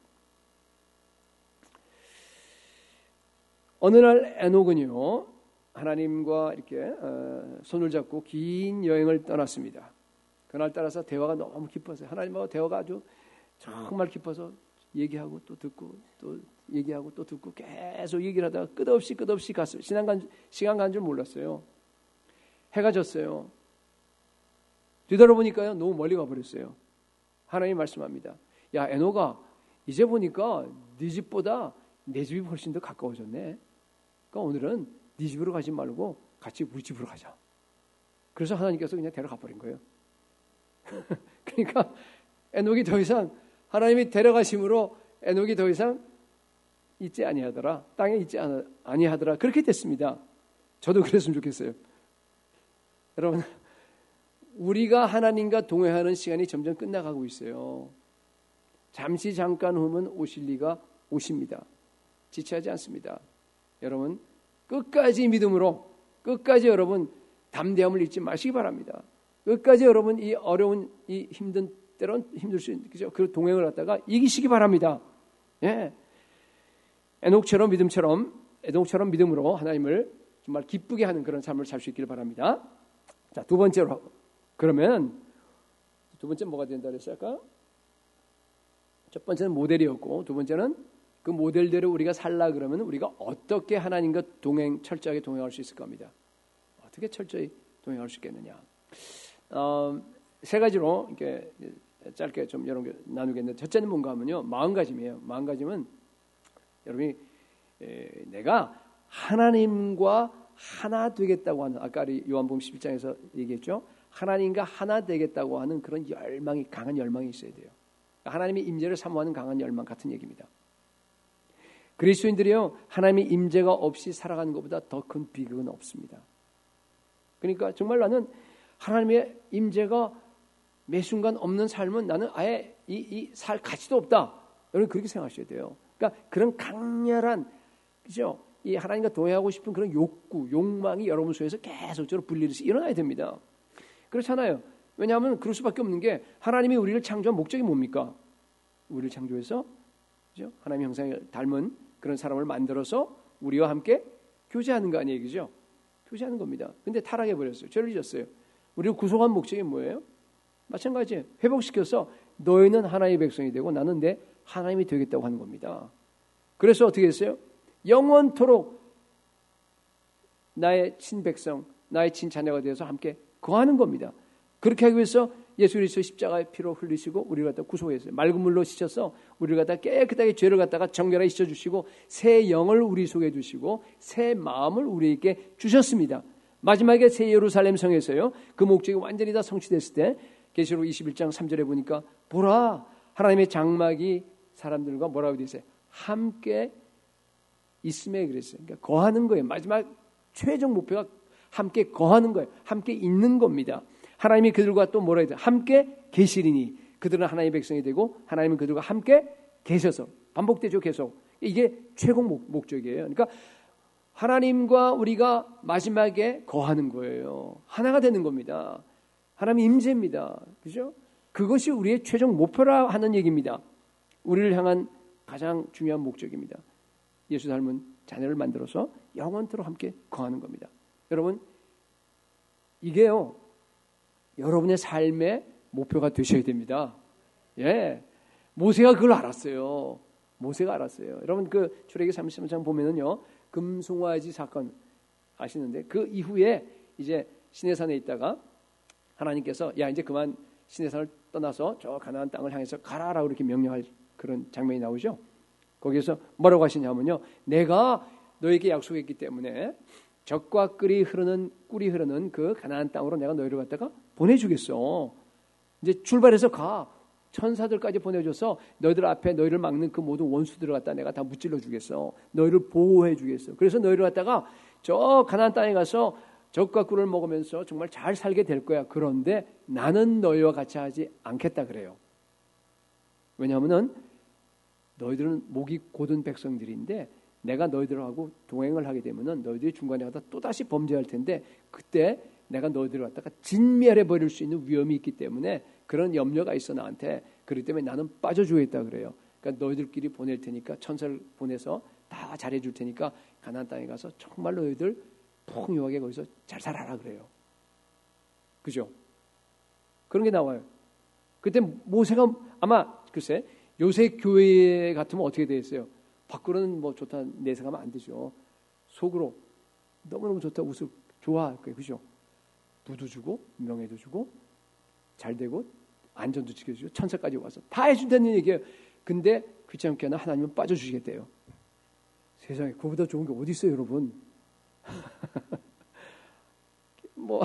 어느 날 에녹은요 하나님과 이렇게 어, 손을 잡고 긴 여행을 떠났습니다. 그날 따라서 대화가 너무 깊었어요. 하나님하고 대화가 아주 정말 깊어서 얘기하고 또 듣고 또 얘기하고 또 듣고 계속 얘기를 하다가 끝없이 끝없이 갔어요. 시간 간, 시간 간 줄 몰랐어요. 해가 졌어요. 뒤돌아보니까요 너무 멀리 가버렸어요. 하나님이 말씀합니다. 야 에녹아 이제 보니까 네 집보다 내 집이 훨씬 더 가까워졌네. 그러니까 오늘은 네 집으로 가지 말고 같이 우리 집으로 가자. 그래서 하나님께서 그냥 데려가 버린 거예요. 그러니까 에녹이 더 이상 하나님이 데려가심으로 에녹이 더 이상 있지 아니하더라. 땅에 있지 아니하더라. 그렇게 됐습니다. 저도 그랬으면 좋겠어요. 여러분 우리가 하나님과 동행하는 시간이 점점 끝나가고 있어요. 잠시 잠깐 후면 오실 리가 오십니다. 지체하지 않습니다. 여러분 끝까지 믿음으로 끝까지 여러분 담대함을 잊지 마시기 바랍니다. 끝까지 여러분 이 어려운 이 힘든 때론 힘들 수 있는 그죠? 그 동행을 갖다가 이기시기 바랍니다. 예. 에녹처럼 믿음처럼 에녹처럼 믿음으로 하나님을 정말 기쁘게 하는 그런 삶을 살 수 있기를 바랍니다. 자, 두 번째로 그러면 두 번째 뭐가 된다 그랬어요? 아까 첫 번째는 모델이었고 두 번째는 그 모델대로 우리가 살라 그러면 우리가 어떻게 하나님과 동행 철저하게 동행할 수 있을 겁니다. 어떻게 철저히 동행할 수 있겠느냐? 어, 세 가지로 이렇게 짧게 좀 여러 개 나누겠는데 첫째는 뭔가 하면요 마음가짐이에요. 마음가짐은 여러분이 에, 내가 하나님과 하나 되겠다고 하는 아까 요한복음 십일 장에서 얘기했죠. 하나님과 하나 되겠다고 하는 그런 열망이 강한 열망이 있어야 돼요. 하나님의 임재를 사모하는 강한 열망 같은 얘기입니다. 그리스도인들이요 하나님의 임재가 없이 살아가는 것보다 더 큰 비극은 없습니다. 그러니까 정말 나는 하나님의 임재가 매 순간 없는 삶은 나는 아예 이, 이 살 가치도 없다. 여러분 그렇게 생각하셔야 돼요. 그러니까 그런 강렬한 그죠? 이 하나님과 동행하고 싶은 그런 욕구, 욕망이 여러분 속에서 계속적으로 분리돼서 일어나야 됩니다. 그렇잖아요. 왜냐하면 그럴 수밖에 없는 게 하나님이 우리를 창조한 목적이 뭡니까? 우리를 창조해서 그죠? 하나님의 형상을 닮은 그런 사람을 만들어서 우리와 함께 교제하는 거 아니에요, 그죠? 교제하는 겁니다. 근데 타락해 버렸어요. 죄를 지었어요. 우리를 구속한 목적이 뭐예요? 마찬가지예요. 회복시켜서 너희는 하나님의 백성이 되고 나는 내 하나님이 되겠다고 하는 겁니다. 그래서 어떻게 했어요? 영원토록 나의 친백성, 나의 친자녀가 되어서 함께 거하는 겁니다. 그렇게 하기 위해서 예수 그리스도의 십자가의 피로 흘리시고 우리를 갖다 구속했어요. 맑은 물로 씻어서 우리를 갖다 깨끗하게 죄를 갖다가 정결하게 씻어주시고 새 영을 우리 속에 두시고 새 마음을 우리에게 주셨습니다. 마지막에 새 예루살렘 성에서요. 그 목적이 완전히 다 성취됐을 때 계시록 이십일 장 삼 절에 보니까 보라 하나님의 장막이 사람들과 뭐라고 되어 있어요? 함께 있음에 그랬어요. 그러니까 거하는 거예요. 마지막 최종 목표가 함께 거하는 거예요. 함께 있는 겁니다. 하나님이 그들과 또 뭐라 해야 돼요? 함께 계시리니 그들은 하나님의 백성이 되고 하나님은 그들과 함께 계셔서 반복되죠. 계속. 이게 최고 목적이에요. 그러니까 하나님과 우리가 마지막에 거하는 거예요. 하나가 되는 겁니다. 하나님의 임재입니다. 그죠? 그것이 우리의 최종 목표라 하는 얘기입니다. 우리를 향한 가장 중요한 목적입니다. 예수 닮은 자녀를 만들어서 영원토록 함께 거하는 겁니다. 여러분 이게요 여러분의 삶의 목표가 되셔야 됩니다. 예, 모세가 그걸 알았어요. 모세가 알았어요. 여러분 그 출애기 삼십삼 장 보면은요 금송아지 사건 아시는데 그 이후에 이제 시내산에 있다가 하나님께서 야 이제 그만 시내산을 떠나서 저 가나안 땅을 향해서 가라라고 이렇게 명령할 그런 장면이 나오죠. 거기에서 뭐라고 하시냐면요. 내가 너에게 약속했기 때문에 적과 꿀이 흐르는 꿀이 흐르는 그 가나안 땅으로 내가 너희를 갖다가 보내주겠어. 이제 출발해서 가. 천사들까지 보내줘서 너희들 앞에 너희를 막는 그 모든 원수들을 갖다 내가 다 무찔러 주겠어. 너희를 보호해 주겠어. 그래서 너희를 갖다가 저 가나안 땅에 가서 적과 꿀을 먹으면서 정말 잘 살게 될 거야. 그런데 나는 너희와 같이 하지 않겠다 그래요. 왜냐하면은 너희들은 목이 곧은 백성들인데 내가 너희들하고 동행을 하게 되면은 너희들이 중간에 가다 또 다시 범죄할 텐데 그때 내가 너희들을 갖다가 진멸해 버릴 수 있는 위험이 있기 때문에 그런 염려가 있어 나한테. 그렇기 때문에 나는 빠져주겠다 그래요. 그러니까 너희들끼리 보낼 테니까 천사를 보내서 다 잘해줄 테니까 가나안 땅에 가서 정말로 너희들 풍요하게 거기서 잘 살아라 그래요. 그죠? 그런 게 나와요. 그때 모세가 아마 글쎄 요새 교회 같으면 어떻게 되겠어요? 밖으로는 뭐 좋다 내세가면 안 되죠. 속으로 너무너무 좋다 웃을 좋아할 거예요. 그죠? 부도 주고 명예도 주고 잘 되고 안전도 지켜주고 천사까지 와서 다 해준다는 얘기예요. 근데 귀찮게나 하나님은 빠져주시겠대요. 세상에 그거보다 좋은 게 어디 있어요 여러분. 뭐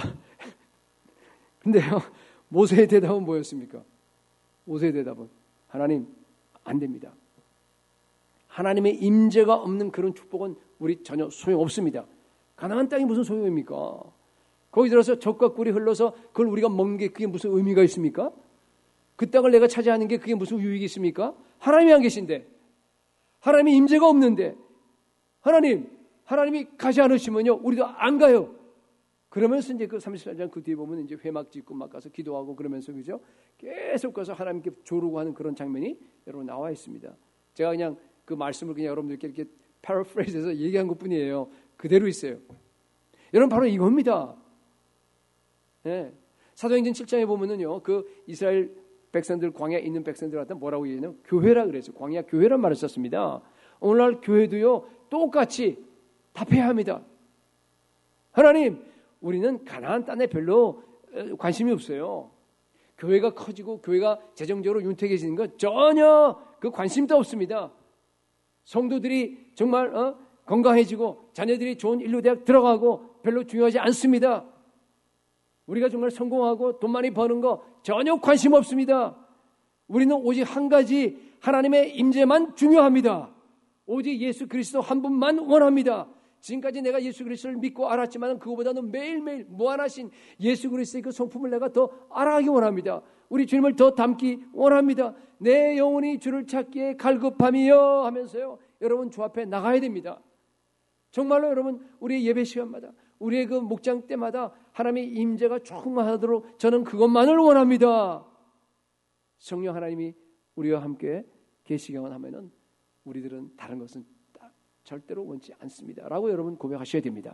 근데요 모세의 대답은 뭐였습니까? 모세의 대답은 하나님 안 됩니다. 하나님의 임재가 없는 그런 축복은 우리 전혀 소용없습니다. 가나안 땅이 무슨 소용입니까? 거기 들어서 적과 꿀이 흘러서 그걸 우리가 먹는 게 그게 무슨 의미가 있습니까? 그 땅을 내가 차지하는 게 그게 무슨 유익이 있습니까? 하나님이 안 계신데 하나님의 임재가 없는데 하나님 하나님이 가지 않으시면요, 우리도 안 가요. 그러면서 이제 그 삼십사 장 그 뒤에 보면 이제 회막 짓고 막 가서 기도하고 그러면서 그죠? 계속 가서 하나님께 조르고 하는 그런 장면이 여러분 나와 있습니다. 제가 그냥 그 말씀을 그냥 여러분들께 이렇게 패러프레이즈해서 얘기한 것뿐이에요. 그대로 있어요. 여러분 바로 이겁니다. 네. 사도행전 칠 장에 보면은요, 그 이스라엘 백성들, 광야에 있는 백성들한테 뭐라고 얘기하냐면 교회라 그랬어요. 광야 교회란 말을 썼습니다. 오늘날 교회도요 똑같이 답해야 합니다. 하나님, 우리는 가나안 땅에 별로 관심이 없어요. 교회가 커지고 교회가 재정적으로 윤택해지는 건 전혀 그 관심도 없습니다. 성도들이 정말 어? 건강해지고 자녀들이 좋은 인류 대학 들어가고 별로 중요하지 않습니다. 우리가 정말 성공하고 돈 많이 버는 거 전혀 관심 없습니다. 우리는 오직 한 가지 하나님의 임재만 중요합니다. 오직 예수 그리스도 한 분만 원합니다. 지금까지 내가 예수 그리스도를 믿고 알았지만 그거보다는 매일매일 무한하신 예수 그리스도의 그 성품을 내가 더 알아가기 원합니다. 우리 주님을 더 닮기 원합니다. 내 영혼이 주를 찾기에 갈급함이여 하면서요, 여러분 주 앞에 나가야 됩니다. 정말로 여러분 우리의 예배 시간마다, 우리의 그 목장 때마다 하나님의 임재가 충만하도록 저는 그것만을 원합니다. 성령 하나님이 우리와 함께 계시기만 하면은 우리들은 다른 것은 절대로 원치 않습니다. 라고 여러분 고백하셔야 됩니다.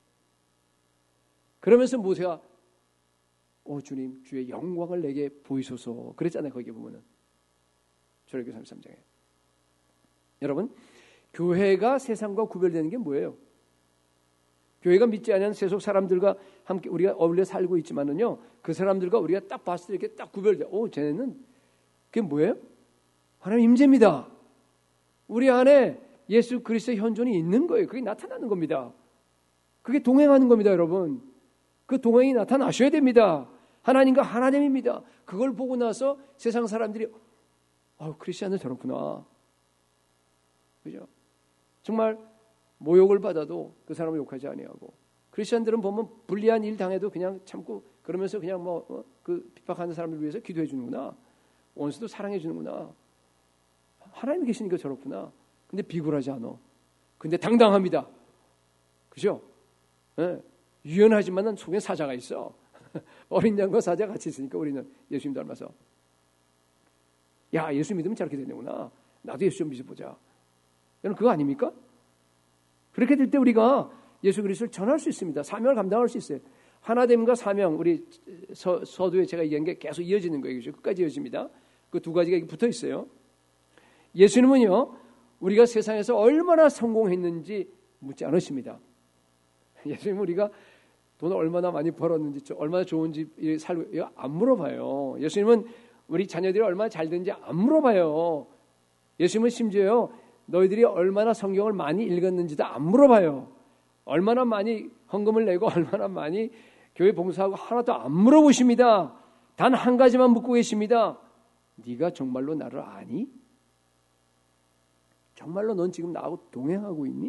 그러면서 모세가 오 주님 주의 영광을 내게 보이소서 그랬잖아요. 거기에 보면은 출애굽기 삼십삼 장에. 여러분 교회가 세상과 구별되는 게 뭐예요? 교회가 믿지 않는 세속 사람들과 함께 우리가 어울려 살고 있지만은요, 그 사람들과 우리가 딱 봤을 때 이렇게 딱 구별돼. 오 쟤네는 그게 뭐예요? 하나님 임재입니다. 우리 안에 예수 그리스도의 현존이 있는 거예요. 그게 나타나는 겁니다. 그게 동행하는 겁니다, 여러분. 그 동행이 나타나셔야 됩니다. 하나님과 하나님입니다. 그걸 보고 나서 세상 사람들이 아, 크리스천은 저렇구나. 그죠? 정말 모욕을 받아도 그 사람을 욕하지 아니하고, 크리스천들은 보면 불리한 일 당해도 그냥 참고 그러면서 그냥 뭐 그 핍박하는 사람들 위해서 기도해 주는구나. 원수도 사랑해 주는구나. 하나님이 계시니까 저렇구나. 근데 비굴하지 않아. 근데 당당합니다. 그죠? 네. 유연하지만은 속에 사자가 있어. 어린 양과 사자가 같이 있으니까 우리는 예수님 닮아서. 야, 예수 믿으면 저렇게 되는구나. 나도 예수 좀 믿어보자. 여러분 그거 아닙니까? 그렇게 될 때 우리가 예수 그리스도를 전할 수 있습니다. 사명을 감당할 수 있어요. 하나됨과 사명, 우리 서, 서두에 제가 얘기한 게 계속 이어지는 거예요. 그죠? 끝까지 이어집니다. 그 두 가지가 붙어 있어요. 예수님은요, 우리가 세상에서 얼마나 성공했는지 묻지 않으십니다. 예수님은 우리가 돈을 얼마나 많이 벌었는지, 얼마나 좋은지 살고 이거 안 물어봐요. 예수님은 우리 자녀들이 얼마나 잘 되는지 안 물어봐요. 예수님은 심지어요, 너희들이 얼마나 성경을 많이 읽었는지도 안 물어봐요. 얼마나 많이 헌금을 내고 얼마나 많이 교회 봉사하고 하나도 안 물어보십니다. 단 한 가지만 묻고 계십니다. 네가 정말로 나를 아니? 정말로 넌 지금 나하고 동행하고 있니?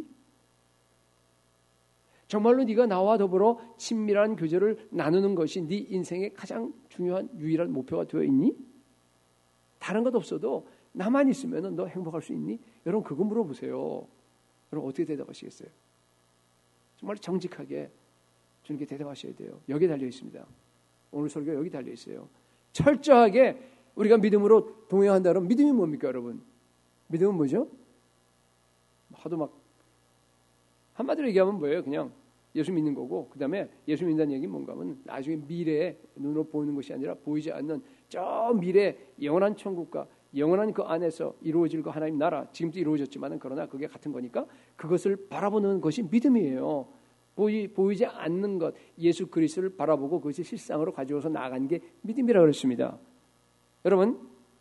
정말로 네가 나와 더불어 친밀한 교제를 나누는 것이 네 인생의 가장 중요한 유일한 목표가 되어 있니? 다른 것 없어도 나만 있으면 너 행복할 수 있니? 여러분 그거 물어보세요. 여러분 어떻게 대답하시겠어요? 정말 정직하게 주님께 대답하셔야 돼요. 여기에 달려 있습니다. 오늘 설교가 여기 달려 있어요. 철저하게 우리가 믿음으로 동행한다면 믿음이 뭡니까 여러분? 믿음은 뭐죠? 하도 막 한마디로 얘기하면 뭐예요? 그냥 예수 믿는 거고, 그 다음에 예수 믿는다는 얘기는 뭔가 하면 나중에 미래에 눈으로 보이는 것이 아니라 보이지 않는 저 미래 영원한 천국과 영원한 그 안에서 이루어질 거 하나님 나라, 지금도 이루어졌지만 그러나 그게 같은 거니까 그것을 바라보는 것이 믿음이에요. 보이, 보이지 않는 것, 예수 그리스도를 바라보고 그것이 실상으로 가지고서 나아가는 게 믿음이라고 그랬습니다. 여러분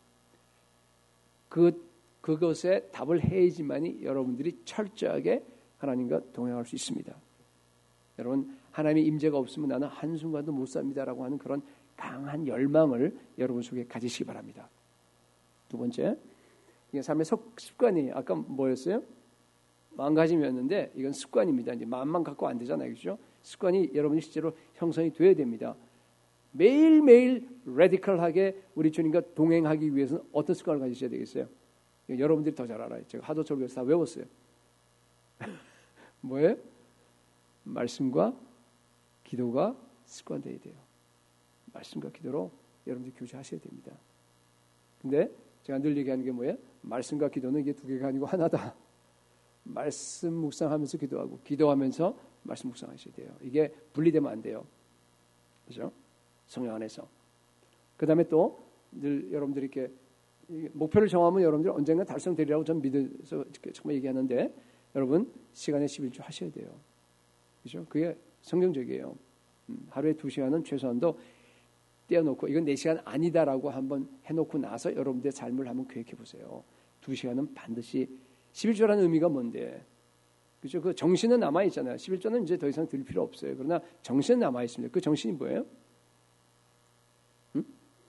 그, 그것에 답을 해야지만이 여러분들이 철저하게 하나님과 동행할 수 있습니다. 여러분 하나님의 임재가 없으면 나는 한순간도 못 삽니다라고 하는 그런 강한 열망을 여러분 속에 가지시기 바랍니다. 두 번째, 이게 삶의 습관이 아까 뭐였어요? 마음가짐이었는데 이건 습관입니다. 이제 마음만 갖고 안 되잖아요, 그렇죠? 습관이 여러분이 실제로 형성이 돼야 됩니다. 매일매일 레디컬하게 우리 주님과 동행하기 위해서는 어떤 습관을 가지셔야 되겠어요? 여러분들이 더 잘 알아요. 제가 하도 설교에서 다 외웠어요. 뭐예요? 말씀과 기도가 습관되어야 돼요. 말씀과 기도로 여러분들 교제하셔야 됩니다. 근데 제가 늘 얘기하는 게 뭐예요? 말씀과 기도는 이게 두 개가 아니고 하나다. 말씀 묵상하면서 기도하고 기도하면서 말씀 묵상하셔야 돼요. 이게 분리되면 안 돼요. 그렇죠? 성령 안에서. 그 다음에 또 늘 여러분들이 이렇게 목표를 정하면 여러분들 언젠가 달성되리라고 전 믿어서 정말 얘기하는데 여러분 시간에 십일조 하셔야 돼요. 그렇죠? 그게 성경적이에요. 음, 하루에 두 시간은 최소한도 떼어놓고 이건 네 시간 아니다라고 한번 해놓고 나서 여러분들의 삶을 한번 계획해 보세요. 두 시간은 반드시 십일조라는 의미가 뭔데? 그렇죠? 그 정신은 남아 있잖아요. 십일조는 이제 더 이상 들 필요 없어요. 그러나 정신은 남아 있습니다. 그 정신이 뭐예요? 음?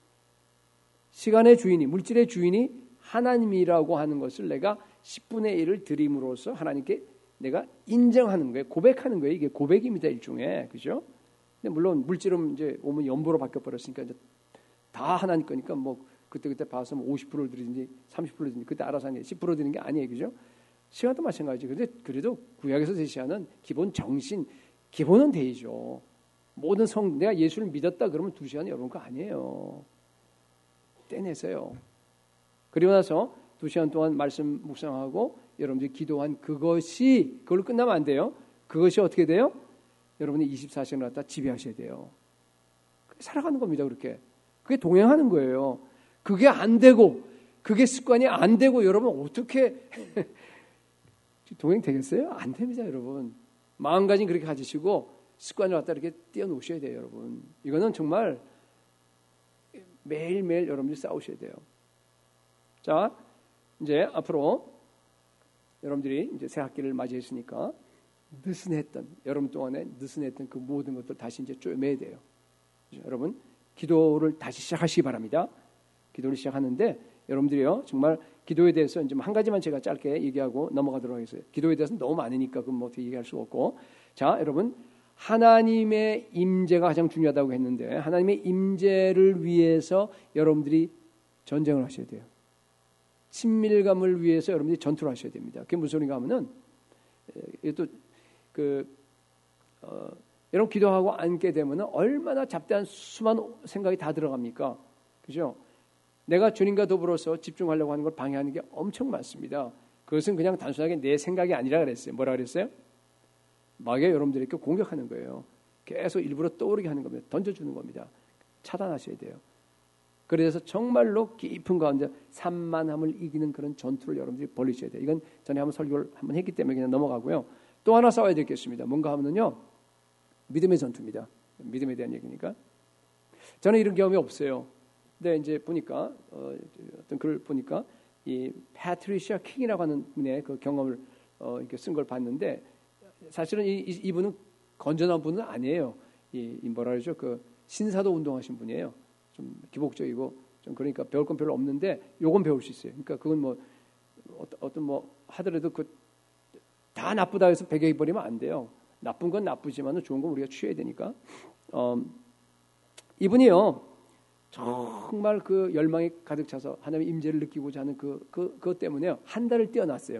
시간의 주인이, 물질의 주인이 하나님이라고 하는 것을 내가 십분의 일을 드림으로써 하나님께 내가 인정하는 거예요. 고백하는 거예요. 이게 고백입니다. 일종의. 그죠? 근데 물론 물질은 이제 오면 연보로 바뀌어 버렸으니까 이제 다 하나님 거니까 뭐 그때 그때 봐서 뭐 오십 퍼센트를 드리든지 삼십 퍼센트를 드리든지 그때 알아서 하는 게 십 퍼센트 드리는 게 아니에요. 그죠? 시간도 마찬가지죠. 근데 그래도 구약에서 제시하는 기본 정신, 기본은 되죠. 모든 성, 내가 예수를 믿었다 그러면 두 시간 여러분 거 아니에요. 떼내세요. 그리고 나서 두 시간 동안 말씀 묵상하고 여러분들이 기도한 그것이 그걸로 끝나면 안 돼요. 그것이 어떻게 돼요? 여러분이 이십사 시간을 갖다 지배하셔야 돼요. 살아가는 겁니다. 그렇게. 그게 동행하는 거예요. 그게 안 되고 그게 습관이 안 되고 여러분 어떻게 동행 되겠어요? 안 됩니다. 여러분. 마음가짐 그렇게 가지시고 습관을 갖다 이렇게 띄워놓으셔야 돼요. 여러분. 이거는 정말 매일매일 여러분들이 싸우셔야 돼요. 자, 이제 앞으로 여러분들이 이제 새 학기를 맞이했으니까 느슨했던 여러분 동안에 느슨했던 그 모든 것들 다시 이제 쪼매야 돼요. 그렇죠? 여러분 기도를 다시 시작하시기 바랍니다. 기도를 시작하는데 여러분들이요 정말 기도에 대해서 이제 한 가지만 제가 짧게 얘기하고 넘어가도록 하겠어요. 기도에 대해서는 너무 많으니까 그건 뭐 어떻게 얘기할 수가 없고 자 여러분 하나님의 임재가 가장 중요하다고 했는데 하나님의 임재를 위해서 여러분들이 전쟁을 하셔야 돼요. 친밀감을 위해서 여러분들이 전투를 하셔야 됩니다. 그게 무슨 소리인가 하면은 이것도 그 어, 여러분 기도하고 앉게 되면은 얼마나 잡다한 수많은 생각이 다 들어갑니까? 그죠? 내가 주님과 더불어서 집중하려고 하는 걸 방해하는 게 엄청 많습니다. 그것은 그냥 단순하게 내 생각이 아니라 그랬어요. 뭐라 그랬어요? 마귀가 여러분들에게 공격하는 거예요. 계속 일부러 떠오르게 하는 겁니다. 던져주는 겁니다. 차단하셔야 돼요. 그래서 정말로 깊은 가운데 산만함을 이기는 그런 전투를 여러분들이 벌이셔야 돼요. 이건 전에 한번 설교를 한번 했기 때문에 그냥 넘어가고요. 또 하나 싸워야 되겠습니다. 뭔가 하면은요. 믿음의 전투입니다. 믿음에 대한 얘기니까. 저는 이런 경험이 없어요. 근데 이제 보니까 어, 어떤 글을 보니까 이 패트리시아 킹이라고 하는 분의 그 경험을 어, 이렇게 쓴 걸 봤는데 사실은 이, 이 이분은 건전한 분은 아니에요. 이, 이 뭐라 그러죠? 그 신사도 운동하신 분이에요. 좀 기복적이고 좀 그러니까 배울 건 별로 없는데 요건 배울 수 있어요. 그러니까 그건 뭐 어떤, 어떤 뭐 하더라도 그 다 나쁘다 해서 배격해 버리면 안 돼요. 나쁜 건 나쁘지만 좋은 건 우리가 취해야 되니까. 어, 이분이요 정말 그 열망이 가득 차서 하나님의 임재를 느끼고자 하는 그, 그, 그것 때문에요 한 달을 띄어놨어요.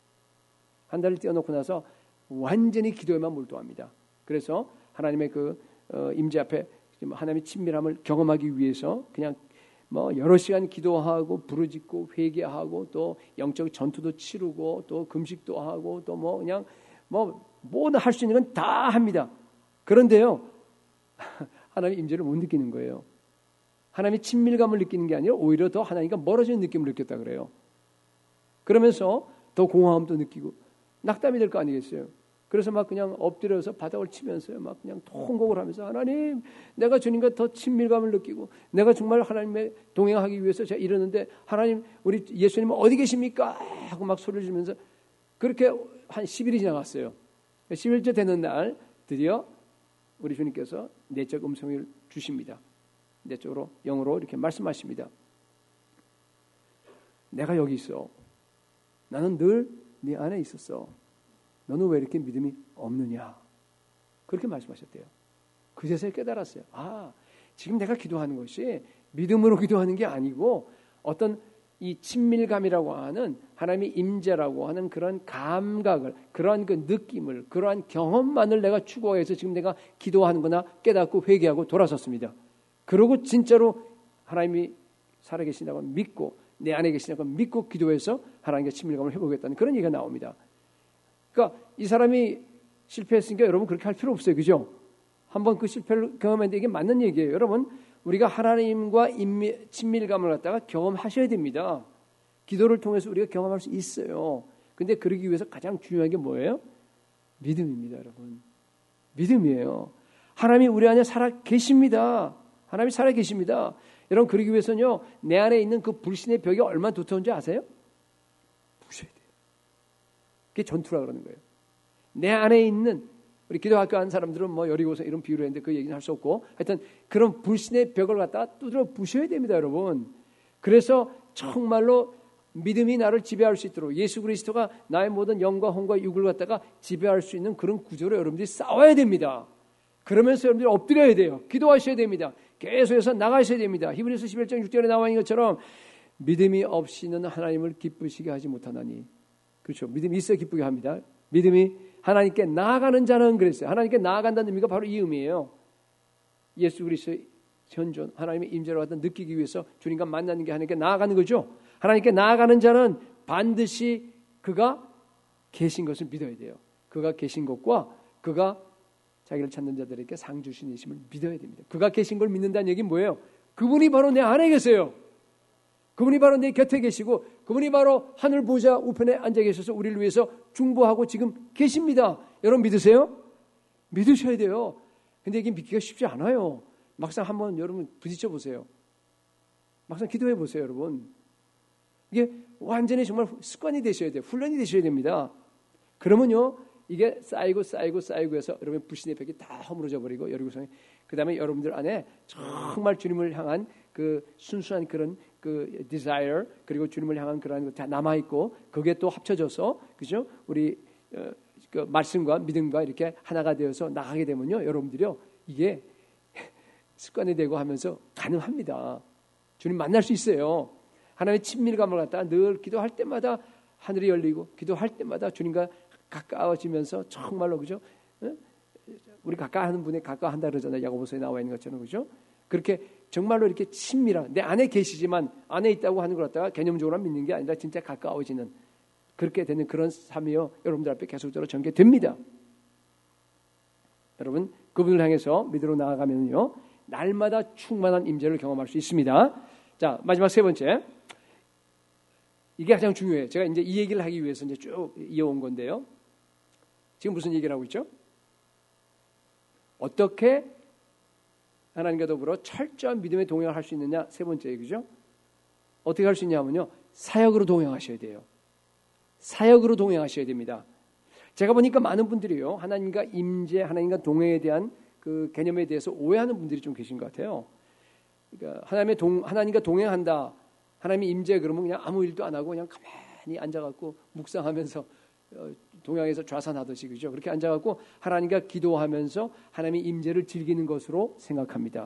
한 달을 띄어놓고 나서 완전히 기도에만 몰두합니다. 그래서 하나님의 그 어, 임재 앞에 하나님의 친밀함을 경험하기 위해서 그냥 뭐 여러 시간 기도하고 부르짖고 회개하고 또 영적 전투도 치르고 또 금식도 하고 또 뭐 그냥 뭐 뭐든 할 수 있는 건 다 합니다. 그런데요 하나님의 임재를 못 느끼는 거예요. 하나님의 친밀감을 느끼는 게 아니라 오히려 더 하나님과 멀어지는 느낌을 느꼈다 그래요. 그러면서 더 공허함도 느끼고 낙담이 될 거 아니겠어요. 그래서 막 그냥 엎드려서 바닥을 치면서요. 막 그냥 통곡을 하면서 하나님 내가 주님과 더 친밀감을 느끼고 내가 정말 하나님의 동행하기 위해서 제가 이러는데 하나님 우리 예수님은 어디 계십니까? 하고 막 소리를 지르면서 그렇게 한 십 일이 지나갔어요. 십 일째 되는 날 드디어 우리 주님께서 내적 음성을 주십니다. 내적으로 영으로 이렇게 말씀하십니다. 내가 여기 있어. 나는 늘 네 안에 있었어. 너는 왜 이렇게 믿음이 없느냐? 그렇게 말씀하셨대요. 그제서야 깨달았어요. 아, 지금 내가 기도하는 것이 믿음으로 기도하는 게 아니고 어떤 이 친밀감이라고 하는 하나님의 임재라고 하는 그런 감각을, 그러한 그 느낌을, 그러한 경험만을 내가 추구해서 지금 내가 기도하는구나 깨닫고 회개하고 돌아섰습니다. 그러고 진짜로 하나님이 살아계신다고 믿고 내 안에 계신다고 믿고 기도해서 하나님과 친밀감을 회복했다는 그런 얘기가 나옵니다. 그러니까 이 사람이 실패했으니까 여러분 그렇게 할 필요 없어요. 그죠? 한번 그 실패를 경험했는데 이게 맞는 얘기예요. 여러분 우리가 하나님과 인미, 친밀감을 갖다가 경험하셔야 됩니다. 기도를 통해서 우리가 경험할 수 있어요. 근데 그러기 위해서 가장 중요한 게 뭐예요? 믿음입니다, 여러분. 믿음이에요. 하나님이 우리 안에 살아 계십니다. 하나님이 살아 계십니다. 여러분 그러기 위해서는요, 내 안에 있는 그 불신의 벽이 얼마나 두터운지 아세요? 부셔야 돼요. 그게 전투라 그러는 거예요. 내 안에 있는, 우리 기도학교 한 사람들은 뭐 여리고서 이런 비유를 했는데 그 얘기는 할 수 없고, 하여튼 그런 불신의 벽을 갖다가 두드려 부셔야 됩니다, 여러분. 그래서 정말로 믿음이 나를 지배할 수 있도록 예수 그리스도가 나의 모든 영과 혼과 육을 갖다가 지배할 수 있는 그런 구조로 여러분들이 싸워야 됩니다. 그러면서 여러분들이 엎드려야 돼요. 기도하셔야 됩니다. 계속해서 나가셔야 됩니다. 히브리서 십일 장 육 절에 나와 있는 것처럼 믿음이 없이는 하나님을 기쁘시게 하지 못하나니. 그렇죠. 믿음이 있어야 기쁘게 합니다. 믿음이 하나님께 나아가는 자는 그랬어요. 하나님께 나아간다는 의미가 바로 이 의미예요. 예수 그리스도의 현존, 하나님의 임재를 갖다 느끼기 위해서 주님과 만나는 게 하나님께 나아가는 거죠. 하나님께 나아가는 자는 반드시 그가 계신 것을 믿어야 돼요. 그가 계신 것과 그가 자기를 찾는 자들에게 상 주신 이심을 믿어야 됩니다. 그가 계신 걸 믿는다는 얘기는 뭐예요? 그분이 바로 내 안에 계세요. 그분이 바로 내 곁에 계시고 그분이 바로 하늘 보좌 우편에 앉아 계셔서 우리를 위해서 중보하고 지금 계십니다. 여러분 믿으세요? 믿으셔야 돼요. 근데 이게 믿기가 쉽지 않아요. 막상 한번 여러분 부딪혀 보세요. 막상 기도해 보세요, 여러분. 이게 완전히 정말 습관이 되셔야 돼요. 훈련이 되셔야 됩니다. 그러면요, 이게 쌓이고 쌓이고 쌓이고 해서 여러분의 불신의 벽이 다 허물어져 버리고 여러분 그 다음에 여러분들 안에 정말 주님을 향한 그 순수한 그런 그 desire 그리고 주님을 향한 그런 것 다 남아 있고 그게 또 합쳐져서 그죠? 우리 어, 그 말씀과 믿음과 이렇게 하나가 되어서 나가게 되면요, 여러분들이요 이게 습관이 되고 하면서 가능합니다. 주님 만날 수 있어요. 하나님의 친밀감을 갖다가 늘 기도할 때마다 하늘이 열리고 기도할 때마다 주님과 가까워지면서 정말로 그죠? 우리 가까워하는 분에 가까워한다 그러잖아요. 야고보서에 나와 있는 것처럼 그죠? 그렇게 정말로 이렇게 친밀한 내 안에 계시지만 안에 있다고 하는 걸 갖다가 개념적으로 믿는 게 아니라 진짜 가까워지는 그렇게 되는 그런 삶이요 여러분들 앞에 계속적으로 전개됩니다. 여러분 그분을 향해서 믿음으로 나아가면요 날마다 충만한 임재를 경험할 수 있습니다. 자 마지막 세 번째 이게 가장 중요해요. 제가 이제 이 얘기를 하기 위해서 이제 쭉 이어온 건데요. 지금 무슨 얘기를 하고 있죠? 어떻게 하나님과 더불어 철저한 믿음의 동행을 할 수 있느냐 세 번째 얘기죠. 어떻게 할 수 있냐면요. 사역으로 동행하셔야 돼요. 사역으로 동행하셔야 됩니다. 제가 보니까 많은 분들이요. 하나님과 임재, 하나님과 동행에 대한 그 개념에 대해서 오해하는 분들이 좀 계신 것 같아요. 그러니까 하나님의 동, 하나님과 동행한다. 하나님의 임재 그러면 그냥 아무 일도 안 하고 그냥 가만히 앉아갖고 묵상하면서 동양에서 좌산하듯이 그죠? 그렇게 앉아갖고 하나님과 기도하면서 하나님의 임재를 즐기는 것으로 생각합니다.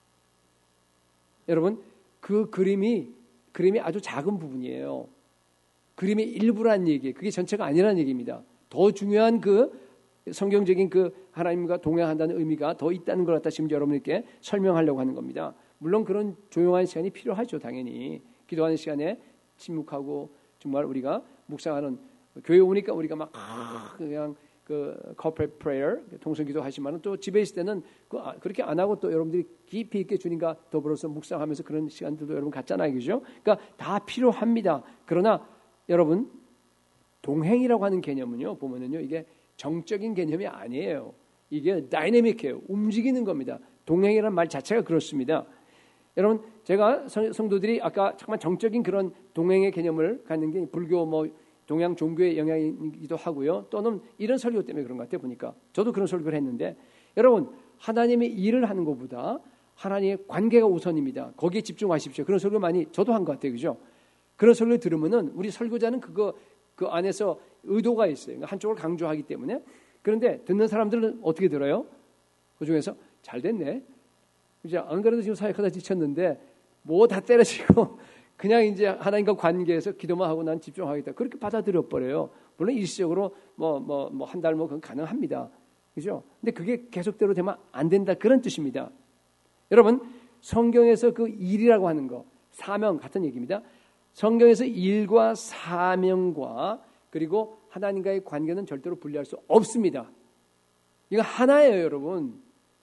여러분 그 그림이 그림이 아주 작은 부분이에요. 그림의 일부란 얘기, 그게 전체가 아니라는 얘기입니다. 더 중요한 그 성경적인 그 하나님과 동행한다는 의미가 더 있다는 걸 갖다 지금 여러분께 설명하려고 하는 겁니다. 물론 그런 조용한 시간이 필요하죠, 당연히. 기도하는 시간에 침묵하고 정말 우리가 묵상하는 교회 오니까 우리가 막 그냥 그 corporate prayer 통성기도 하시면은 또 집에 있을 때는 그렇게 안 하고 또 여러분들이 깊이 있게 주님과 더불어서 묵상하면서 그런 시간들도 여러분 갖잖아요, 그죠? 그러니까 다 필요합니다. 그러나 여러분 동행이라고 하는 개념은요 보면은요 이게 정적인 개념이 아니에요. 이게 다이내믹해요. 움직이는 겁니다. 동행이라는 말 자체가 그렇습니다. 여러분 제가 성도들이 아까 정말 정적인 그런 동행의 개념을 갖는 게 불교 뭐 동양 종교의 영향이기도 하고요. 또는 이런 설교 때문에 그런 것 같아요. 보니까 저도 그런 설교를 했는데 여러분 하나님의 일을 하는 것보다 하나님의 관계가 우선입니다. 거기에 집중하십시오. 그런 설교 많이 저도 한 것 같아요. 그죠? 그런 설교 들으면은 우리 설교자는 그거 그 안에서 의도가 있어요. 한쪽을 강조하기 때문에. 그런데 듣는 사람들은 어떻게 들어요? 그 중에서 잘 됐네. 이제 안 그래도 지금 사역하다 지쳤는데 뭐 다 때려치고 그냥 이제 하나님과 관계에서 기도만 하고 난 집중하겠다. 그렇게 받아들여 버려요. 물론 일시적으로 뭐 뭐 뭐 한 달 뭐 그건 가능합니다. 그죠? 근데 그게 계속대로 되면 안 된다. 그런 뜻입니다. 여러분, 성경에서 그 일이라고 하는 거, 사명 같은 얘기입니다. 성경에서 일과 사명과 그리고 하나님과의 관계는 절대로 분리할 수 없습니다. 이거 하나예요, 여러분.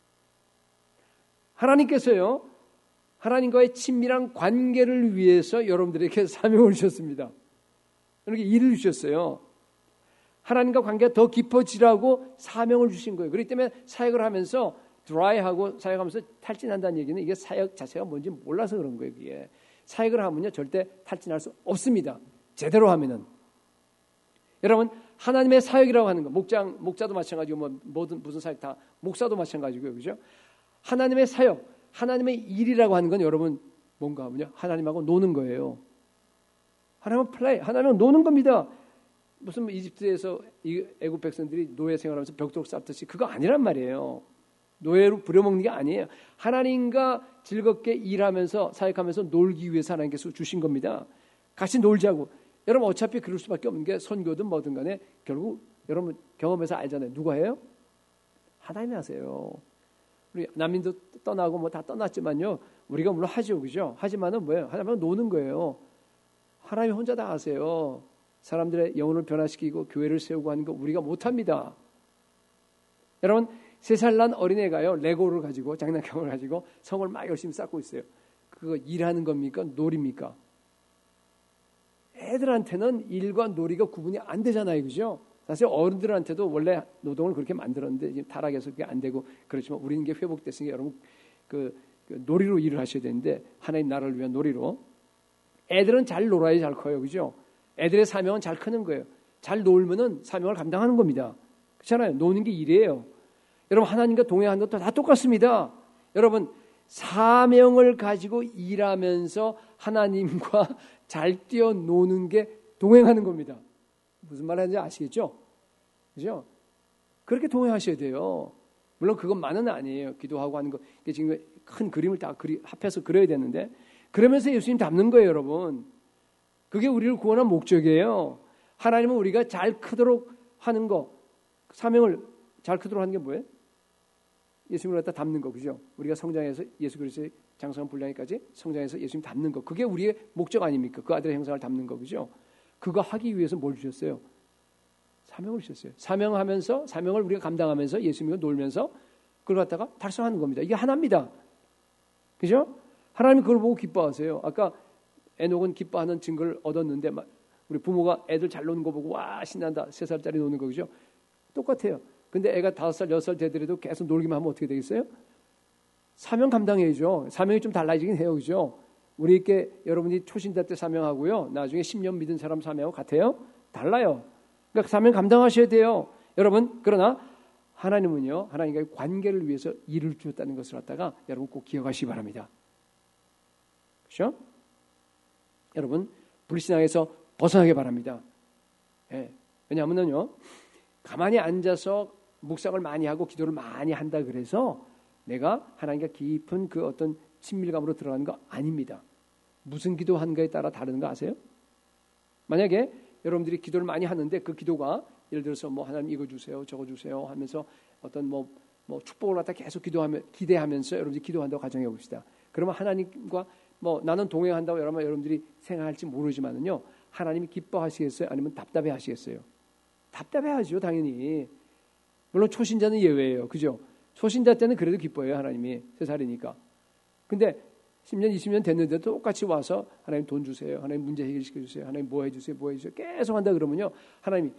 하나님께서요, 하나님과의 친밀한 관계를 위해서 여러분들에게 사명을 주셨습니다. 이렇게 일을 주셨어요. 하나님과 관계가 더 깊어지라고 사명을 주신 거예요. 그렇기 때문에 사역을 하면서 드라이하고 사역하면서 탈진한다는 얘기는 이게 사역 자체가 뭔지 몰라서 그런 거예요. 그게. 사역을 하면요 절대 탈진할 수 없습니다. 제대로 하면은. 여러분, 하나님의 사역이라고 하는 거, 목장, 목자도 마찬가지고 뭐 뭐든 무슨 사역 다 목사도 마찬가지고요. 그죠? 하나님의 사역, 하나님의 일이라고 하는 건 여러분 뭔가 하면요 하나님하고 노는 거예요. 하나님은 플레이, 하나님은 노는 겁니다. 무슨 이집트에서 애굽 백성들이 노예 생활하면서 벽돌 쌓듯이 그거 아니란 말이에요. 노예로 부려먹는 게 아니에요. 하나님과 즐겁게 일하면서 사역하면서 놀기 위해서 하나님께서 주신 겁니다. 같이 놀자고. 여러분 어차피 그럴 수밖에 없는 게 선교든 뭐든 간에 결국 여러분 경험해서 알잖아요. 누가 해요? 하나님이 하세요. 우리 난민도 떠나고 뭐 다 떠났지만요. 우리가 물론 하죠. 그죠? 하지만은 뭐예요? 하나님은 노는 거예요. 하나님이 혼자 다 하세요. 사람들의 영혼을 변화시키고 교회를 세우고 하는 거 우리가 못합니다. 여러분 세 살 난 어린애가요 레고를 가지고 장난감을 가지고 성을 막 열심히 쌓고 있어요. 그거 일하는 겁니까? 놀입니까? 애들한테는 일과 놀이가 구분이 안 되잖아요. 그죠? 사실 어른들한테도 원래 노동을 그렇게 만들었는데 지금 타락해서 그게 안 되고 그렇지만 우리는 게 회복됐으니까 여러분 그, 그 놀이로 일을 하셔야 되는데 하나님 나라를 위한 놀이로. 애들은 잘 놀아야 잘 커요. 그죠? 애들의 사명은 잘 크는 거예요. 잘 놀면은 사명을 감당하는 겁니다. 그렇잖아요. 노는 게 일이에요. 여러분 하나님과 동행하는 것도 다 똑같습니다. 여러분 사명을 가지고 일하면서 하나님과 잘 뛰어노는 게 동행하는 겁니다. 무슨 말 하는지 아시겠죠? 그죠? 그렇게 동행하셔야 돼요. 물론 그것만은 아니에요. 기도하고 하는 거. 이게 지금 큰 그림을 다 그리, 합해서 그려야 되는데 그러면서 예수님 닮는 거예요, 여러분. 그게 우리를 구원한 목적이에요. 하나님은 우리가 잘 크도록 하는 거, 사명을 잘 크도록 하는 게 뭐예요? 예수님을 갖다 닮는 거, 그죠? 우리가 성장해서 예수 그리스도의 장성한 분량까지 성장해서 예수님 닮는 거. 그게 우리의 목적 아닙니까? 그 아들의 형상을 닮는 거, 그죠? 그거 하기 위해서 뭘 주셨어요? 사명을 주셨어요. 사명하면서, 사명을 우리가 감당하면서 예수님과 놀면서 그걸 갖다가 달성하는 겁니다. 이게 하나입니다. 그죠? 하나님 그걸 보고 기뻐하세요. 아까 에녹은 기뻐하는 증거를 얻었는데 우리 부모가 애들 잘 노는 거 보고 와 신난다. 세 살짜리 노는 거, 그죠? 똑같아요. 근데 애가 다섯 살, 여섯 살 되더라도 계속 놀기만 하면 어떻게 되겠어요? 사명 감당해야죠. 사명이 좀 달라지긴 해요. 그죠? 우리께 여러분이 초신자 때 사명하고요. 나중에 십 년 믿은 사람 사명하고 같아요? 달라요. 그러니까 사명 감당하셔야 돼요. 여러분, 그러나 하나님은요. 하나님과의 관계를 위해서 일을 주었다는 것을 갖다가 여러분 꼭 기억하시기 바랍니다. 그렇죠? 여러분, 불신앙에서 벗어나기 바랍니다. 예. 왜냐하면요. 가만히 앉아서 묵상을 많이 하고 기도를 많이 한다 그래서 내가 하나님과 깊은 그 어떤 친밀감으로 들어가는 거 아닙니다. 무슨 기도하는가에 따라 다른 거 아세요? 만약에 여러분들이 기도를 많이 하는데 그 기도가 예를 들어서 뭐 하나님 이거 주세요, 저거 주세요 하면서 어떤 뭐, 뭐 축복을 갖다 계속 기도하며 기대하면서 여러분들이 기도한다고 가정해 봅시다. 그러면 하나님과 뭐 나는 동행한다고 여러분 여러분들이 생각할지 모르지만은요 하나님이 기뻐하시겠어요? 아니면 답답해 하시겠어요? 답답해 하죠, 당연히. 물론 초신자는 예외예요. 그죠? 초신자 때는 그래도 기뻐해요, 하나님이. 세 살이니까. 근데 십 년, 이십 년 됐는데도 똑같이 와서 하나님 돈 주세요. 하나님 문제 해결시켜 주세요. 하나님 뭐 해주세요. 뭐 해주세요. 계속 한다 그러면요. 하나님이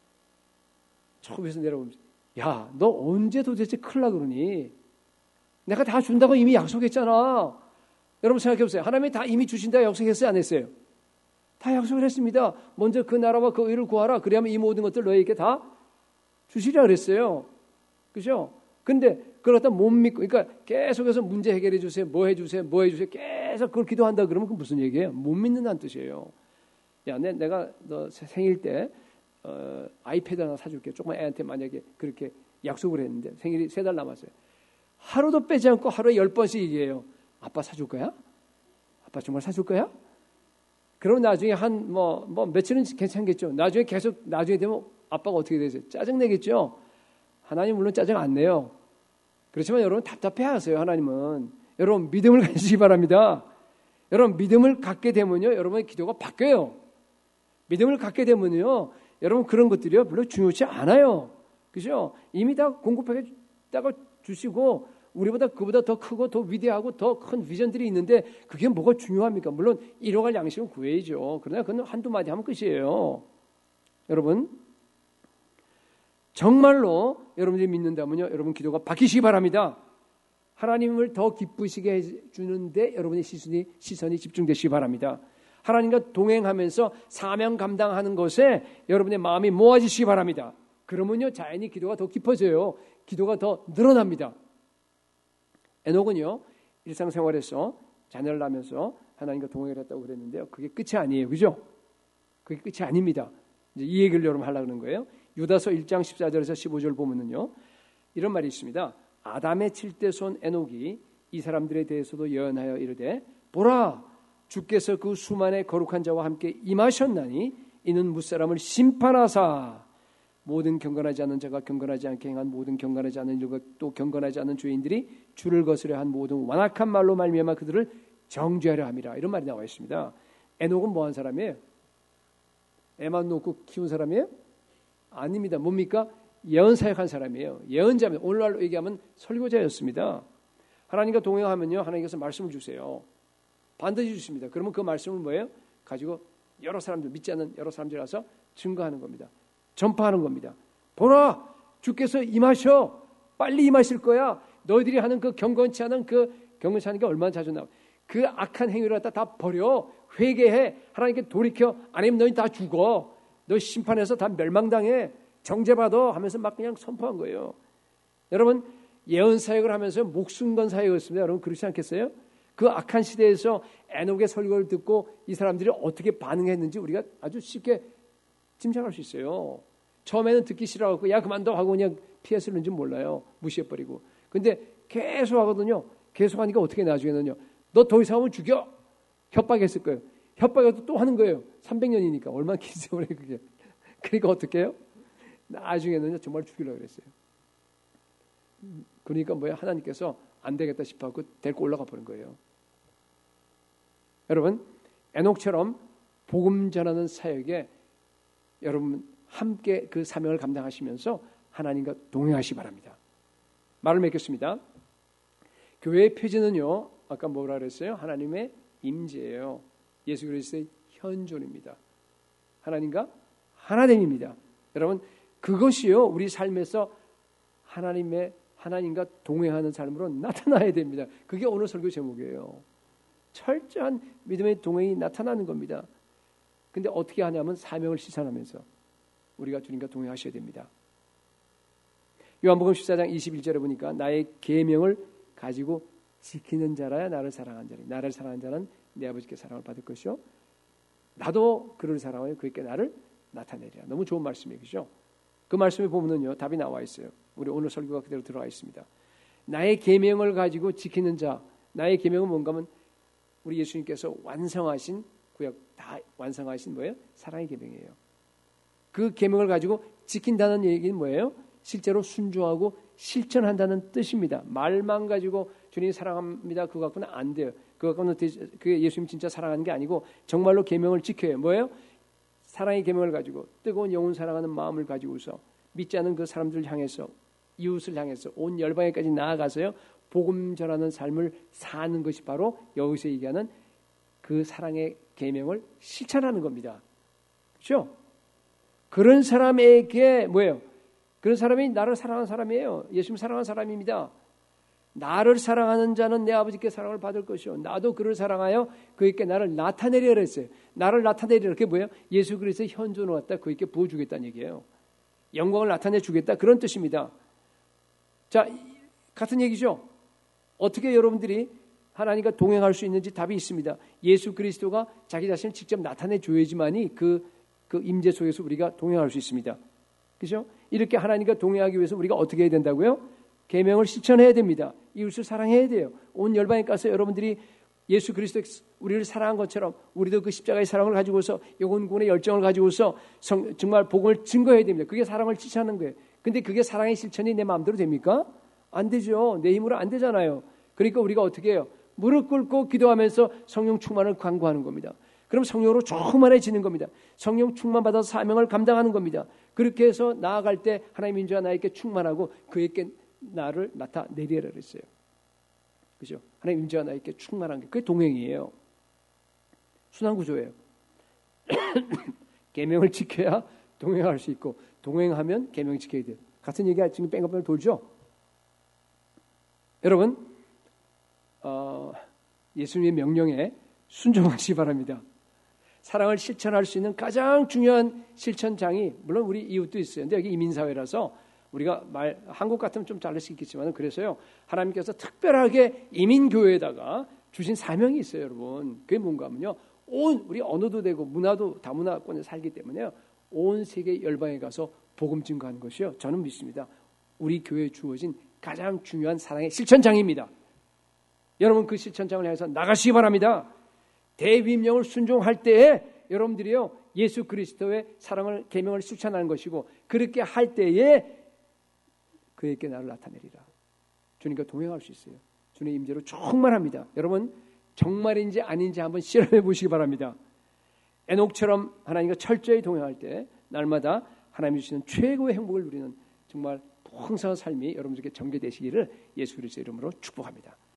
저 위에서 내려오면서 야, 너 언제 도대체 클라 그러니? 내가 다 준다고 이미 약속했잖아. 여러분 생각해 보세요. 하나님이 다 이미 주신다고 약속했어요? 안 했어요? 다 약속을 했습니다. 먼저 그 나라와 그 의를 구하라. 그래야만 이 모든 것들 너에게 다 주시라 그랬어요. 그죠? 근데 그걸 갖다 못 믿고, 그러니까 계속해서 문제 해결해 주세요. 뭐 해 주세요. 뭐 해 주세요. 계속 그걸 기도한다 그러면 그건 무슨 얘기예요? 못 믿는다는 뜻이에요. 야, 내, 내가 너 생일 때 어, 아이패드 하나 사줄게. 조그만 애한테 만약에 그렇게 약속을 했는데 생일이 세 달 남았어요. 하루도 빼지 않고 하루에 열 번씩 얘기해요. 아빠 사줄 거야? 아빠 정말 사줄 거야? 그럼 나중에 한 뭐 뭐 며칠은 괜찮겠죠. 나중에 계속 나중에 되면 아빠가 어떻게 되세요? 짜증 내겠죠. 하나님 물론 짜증 안 내요. 그렇지만 여러분 답답해하세요. 하나님은 여러분 믿음을 가지시기 바랍니다. 여러분 믿음을 갖게 되면요, 여러분의 기도가 바뀌어요. 믿음을 갖게 되면요, 여러분 그런 것들이요 별로 중요치 않아요. 그죠? 이미 다 공급하겠다고 주시고 우리보다 그보다 더 크고 더 위대하고 더 큰 비전들이 있는데 그게 뭐가 중요합니까? 물론 이뤄갈 양식은 구해야죠. 그러나 그건 한두 마디 하면 끝이에요. 여러분 정말로 여러분들이 믿는다면요, 여러분 기도가 바뀌시기 바랍니다. 하나님을 더 기쁘시게 해주는데 여러분의 시선이, 시선이 집중되시기 바랍니다. 하나님과 동행하면서 사명 감당하는 것에 여러분의 마음이 모아지시기 바랍니다. 그러면요 자연히 기도가 더 깊어져요. 기도가 더 늘어납니다. 에녹은요 일상생활에서 자녀를 낳으면서 하나님과 동행을 했다고 그랬는데요, 그게 끝이 아니에요. 그죠? 그게 끝이 아닙니다. 이제 이 얘기를 여러분 하려고 하는 거예요. 유다서 일 장 십사 절에서 십오 절 보면은요 이런 말이 있습니다. 아담의 칠대 손 에녹이 이 사람들에 대해서도 예언하여 이르되 보라 주께서 그 수만의 거룩한 자와 함께 임하셨나니 이는 무사람을 심판하사 모든 경건하지 않은 자가 경건하지 않게 행한 모든 경건하지 않은 일과 또 경건하지 않은 죄인들이 주를 거스려 한 모든 완악한 말로 말미암아 그들을 정죄하려 함이라. 이런 말이 나와 있습니다. 에녹은 뭐한 사람이에요? 애만 놓고 키운 사람이에요? 아닙니다. 뭡니까? 예언 사역한 사람이에요. 예언자입니다. 오늘날로 얘기하면 설교자였습니다. 하나님과 동행하면요, 하나님께서 말씀을 주세요. 반드시 주십니다. 그러면 그 말씀을 뭐예요? 가지고 여러 사람들, 믿지 않는 여러 사람들이 와서 증거하는 겁니다. 전파하는 겁니다. 보라, 주께서 임하셔. 빨리 임하실 거야. 너희들이 하는 그 경건치 않은 그 경건치 않은 게 얼마나 자주 나와. 그 악한 행위를 갖다 다 버려. 회개해. 하나님께 돌이켜. 아니면 너희 다 죽어. 너 심판해서 다 멸망당해. 정죄받아 하면서 막 그냥 선포한 거예요. 여러분 예언 사역을 하면서 목숨 건 사역이었습니다. 여러분 그렇지 않겠어요? 그 악한 시대에서 에녹의 설교를 듣고 이 사람들이 어떻게 반응했는지 우리가 아주 쉽게 짐작할 수 있어요. 처음에는 듣기 싫어하고 야 그만둬 하고 그냥 피했을는지 몰라요. 무시해버리고. 근데 계속 하거든요. 계속 하니까 어떻게 나중에는요. 너 더 이상 하면 죽여. 협박했을 거예요. 협박해도 또 하는 거예요. 삼백 년이니까 얼마나 긴 세월에 그게. 그러니까 어떻게 해요? 나중에는 정말 죽이려고 그랬어요. 그러니까 뭐야, 하나님께서 안 되겠다 싶어서 데리고 올라가 버린 거예요. 여러분 에녹처럼 복음 전하는 사역에 여러분 함께 그 사명을 감당하시면서 하나님과 동행하시기 바랍니다. 말을 맺겠습니다. 교회의 표지는요, 아까 뭐라 그랬어요? 하나님의 임재예요. 예수 그리스도의 현존입니다. 하나님과 하나됨입니다. 여러분 그것이요 우리 삶에서 하나님의 하나님과 동행하는 삶으로 나타나야 됩니다. 그게 오늘 설교 제목이에요. 철저한 믿음의 동행이 나타나는 겁니다. 근데 어떻게 하냐면 사명을 실천하면서 우리가 주님과 동행하셔야 됩니다. 요한복음 십사 장 이십일 절에 보니까 나의 계명을 가지고 지키는 자라야 나를 사랑한 자니 나를 사랑한 자는 내 아버지께 사랑을 받을 것이요 나도 그를 사랑하여 그에게 나를 나타내리라. 너무 좋은 말씀이죠. 그 말씀에 보면요 답이 나와 있어요. 우리 오늘 설교가 그대로 들어가 있습니다. 나의 계명을 가지고 지키는 자, 나의 계명은 뭔가 하면 우리 예수님께서 완성하신 구약 다 완성하신 뭐예요? 사랑의 계명이에요. 그 계명을 가지고 지킨다는 얘기는 뭐예요? 실제로 순종하고 실천한다는 뜻입니다. 말만 가지고 주님 사랑합니다 그거 갖고는 안 돼요. 그거 갖고는 그게 예수님 진짜 사랑하는 게 아니고 정말로 계명을 지켜요. 뭐예요? 사랑의 계명을 가지고 뜨거운 영혼 사랑하는 마음을 가지고서 믿지 않은 그 사람들을 향해서 이웃을 향해서 온 열방에까지 나아가서요 복음 전하는 삶을 사는 것이 바로 여기서 얘기하는 그 사랑의 계명을 실천하는 겁니다. 그렇죠? 그런 사람에게 뭐예요? 그런 사람이 나를 사랑하는 사람이에요. 예수님 사랑하는 사람입니다. 나를 사랑하는 자는 내 아버지께 사랑을 받을 것이요 나도 그를 사랑하여 그에게 나를 나타내리라 했어요. 나를 나타내리라. 그게 뭐예요? 예수 그리스도의 현존을 갖다 그에게 부어주겠다는 얘기예요. 영광을 나타내 주겠다 그런 뜻입니다. 자, 같은 얘기죠. 어떻게 여러분들이 하나님과 동행할 수 있는지 답이 있습니다. 예수 그리스도가 자기 자신을 직접 나타내 줘야지만이 그, 그 임재 속에서 우리가 동행할 수 있습니다. 그렇죠? 이렇게 하나님과 동행하기 위해서 우리가 어떻게 해야 된다고요? 계명을 실천해야 됩니다. 이웃을 사랑해야 돼요. 온 열방에 가서 여러분들이 예수 그리스도 우리를 사랑한 것처럼 우리도 그 십자가의 사랑을 가지고서 영혼구원의 열정을 가지고서 성, 정말 복음을 증거해야 됩니다. 그게 사랑을 실천하는 거예요. 근데 그게 사랑의 실천이 내 마음대로 됩니까? 안 되죠. 내 힘으로 안 되잖아요. 그러니까 우리가 어떻게 해요? 무릎 꿇고 기도하면서 성령 충만을 간구하는 겁니다. 그럼 성령으로 충만해지는 겁니다. 성령 충만 받아서 사명을 감당하는 겁니다. 그렇게 해서 나아갈 때 하나님 인자가 나에게 충만하고 그에게 나를 나타내리라 그랬어요. 그죠? 하나님 인자가 나에게 충만한 게 그게 동행이에요. 순환구조예요. 계명을 지켜야 동행할 수 있고 동행하면 계명 지켜야 돼요. 같은 얘기가 지금 뺑글뺑글 돌죠? 여러분 어, 예수님의 명령에 순종하시기 바랍니다. 사랑을 실천할 수 있는 가장 중요한 실천장이 물론 우리 이웃도 있어요. 근데 여기 이민사회라서 우리가 말 한국 같으면 좀 다를 수 있겠지만 그래서요 하나님께서 특별하게 이민교회에다가 주신 사명이 있어요, 여러분. 그게 뭔가 하면요 온 우리 언어도 되고 문화도 다문화권에 살기 때문에요 온 세계 열방에 가서 복음 증거하는 것이요 저는 믿습니다. 우리 교회에 주어진 가장 중요한 사랑의 실천장입니다. 여러분 그 실천장을 향해서 나가시기 바랍니다. 대위명을 순종할 때에 여러분들이요 예수 그리스도의 사랑을 계명을 실천하는 것이고 그렇게 할 때에 그에게 나를 나타내리라. 주님과 동행할 수 있어요. 주님의 임재로 충만합니다. 여러분 정말인지 아닌지 한번 실험해 보시기 바랍니다. 에녹처럼 하나님과 철저히 동행할 때 날마다 하나님이 주시는 최고의 행복을 누리는 정말 풍성한 삶이 여러분들에게 전개되시기를 예수 그리스도의 이름으로 축복합니다.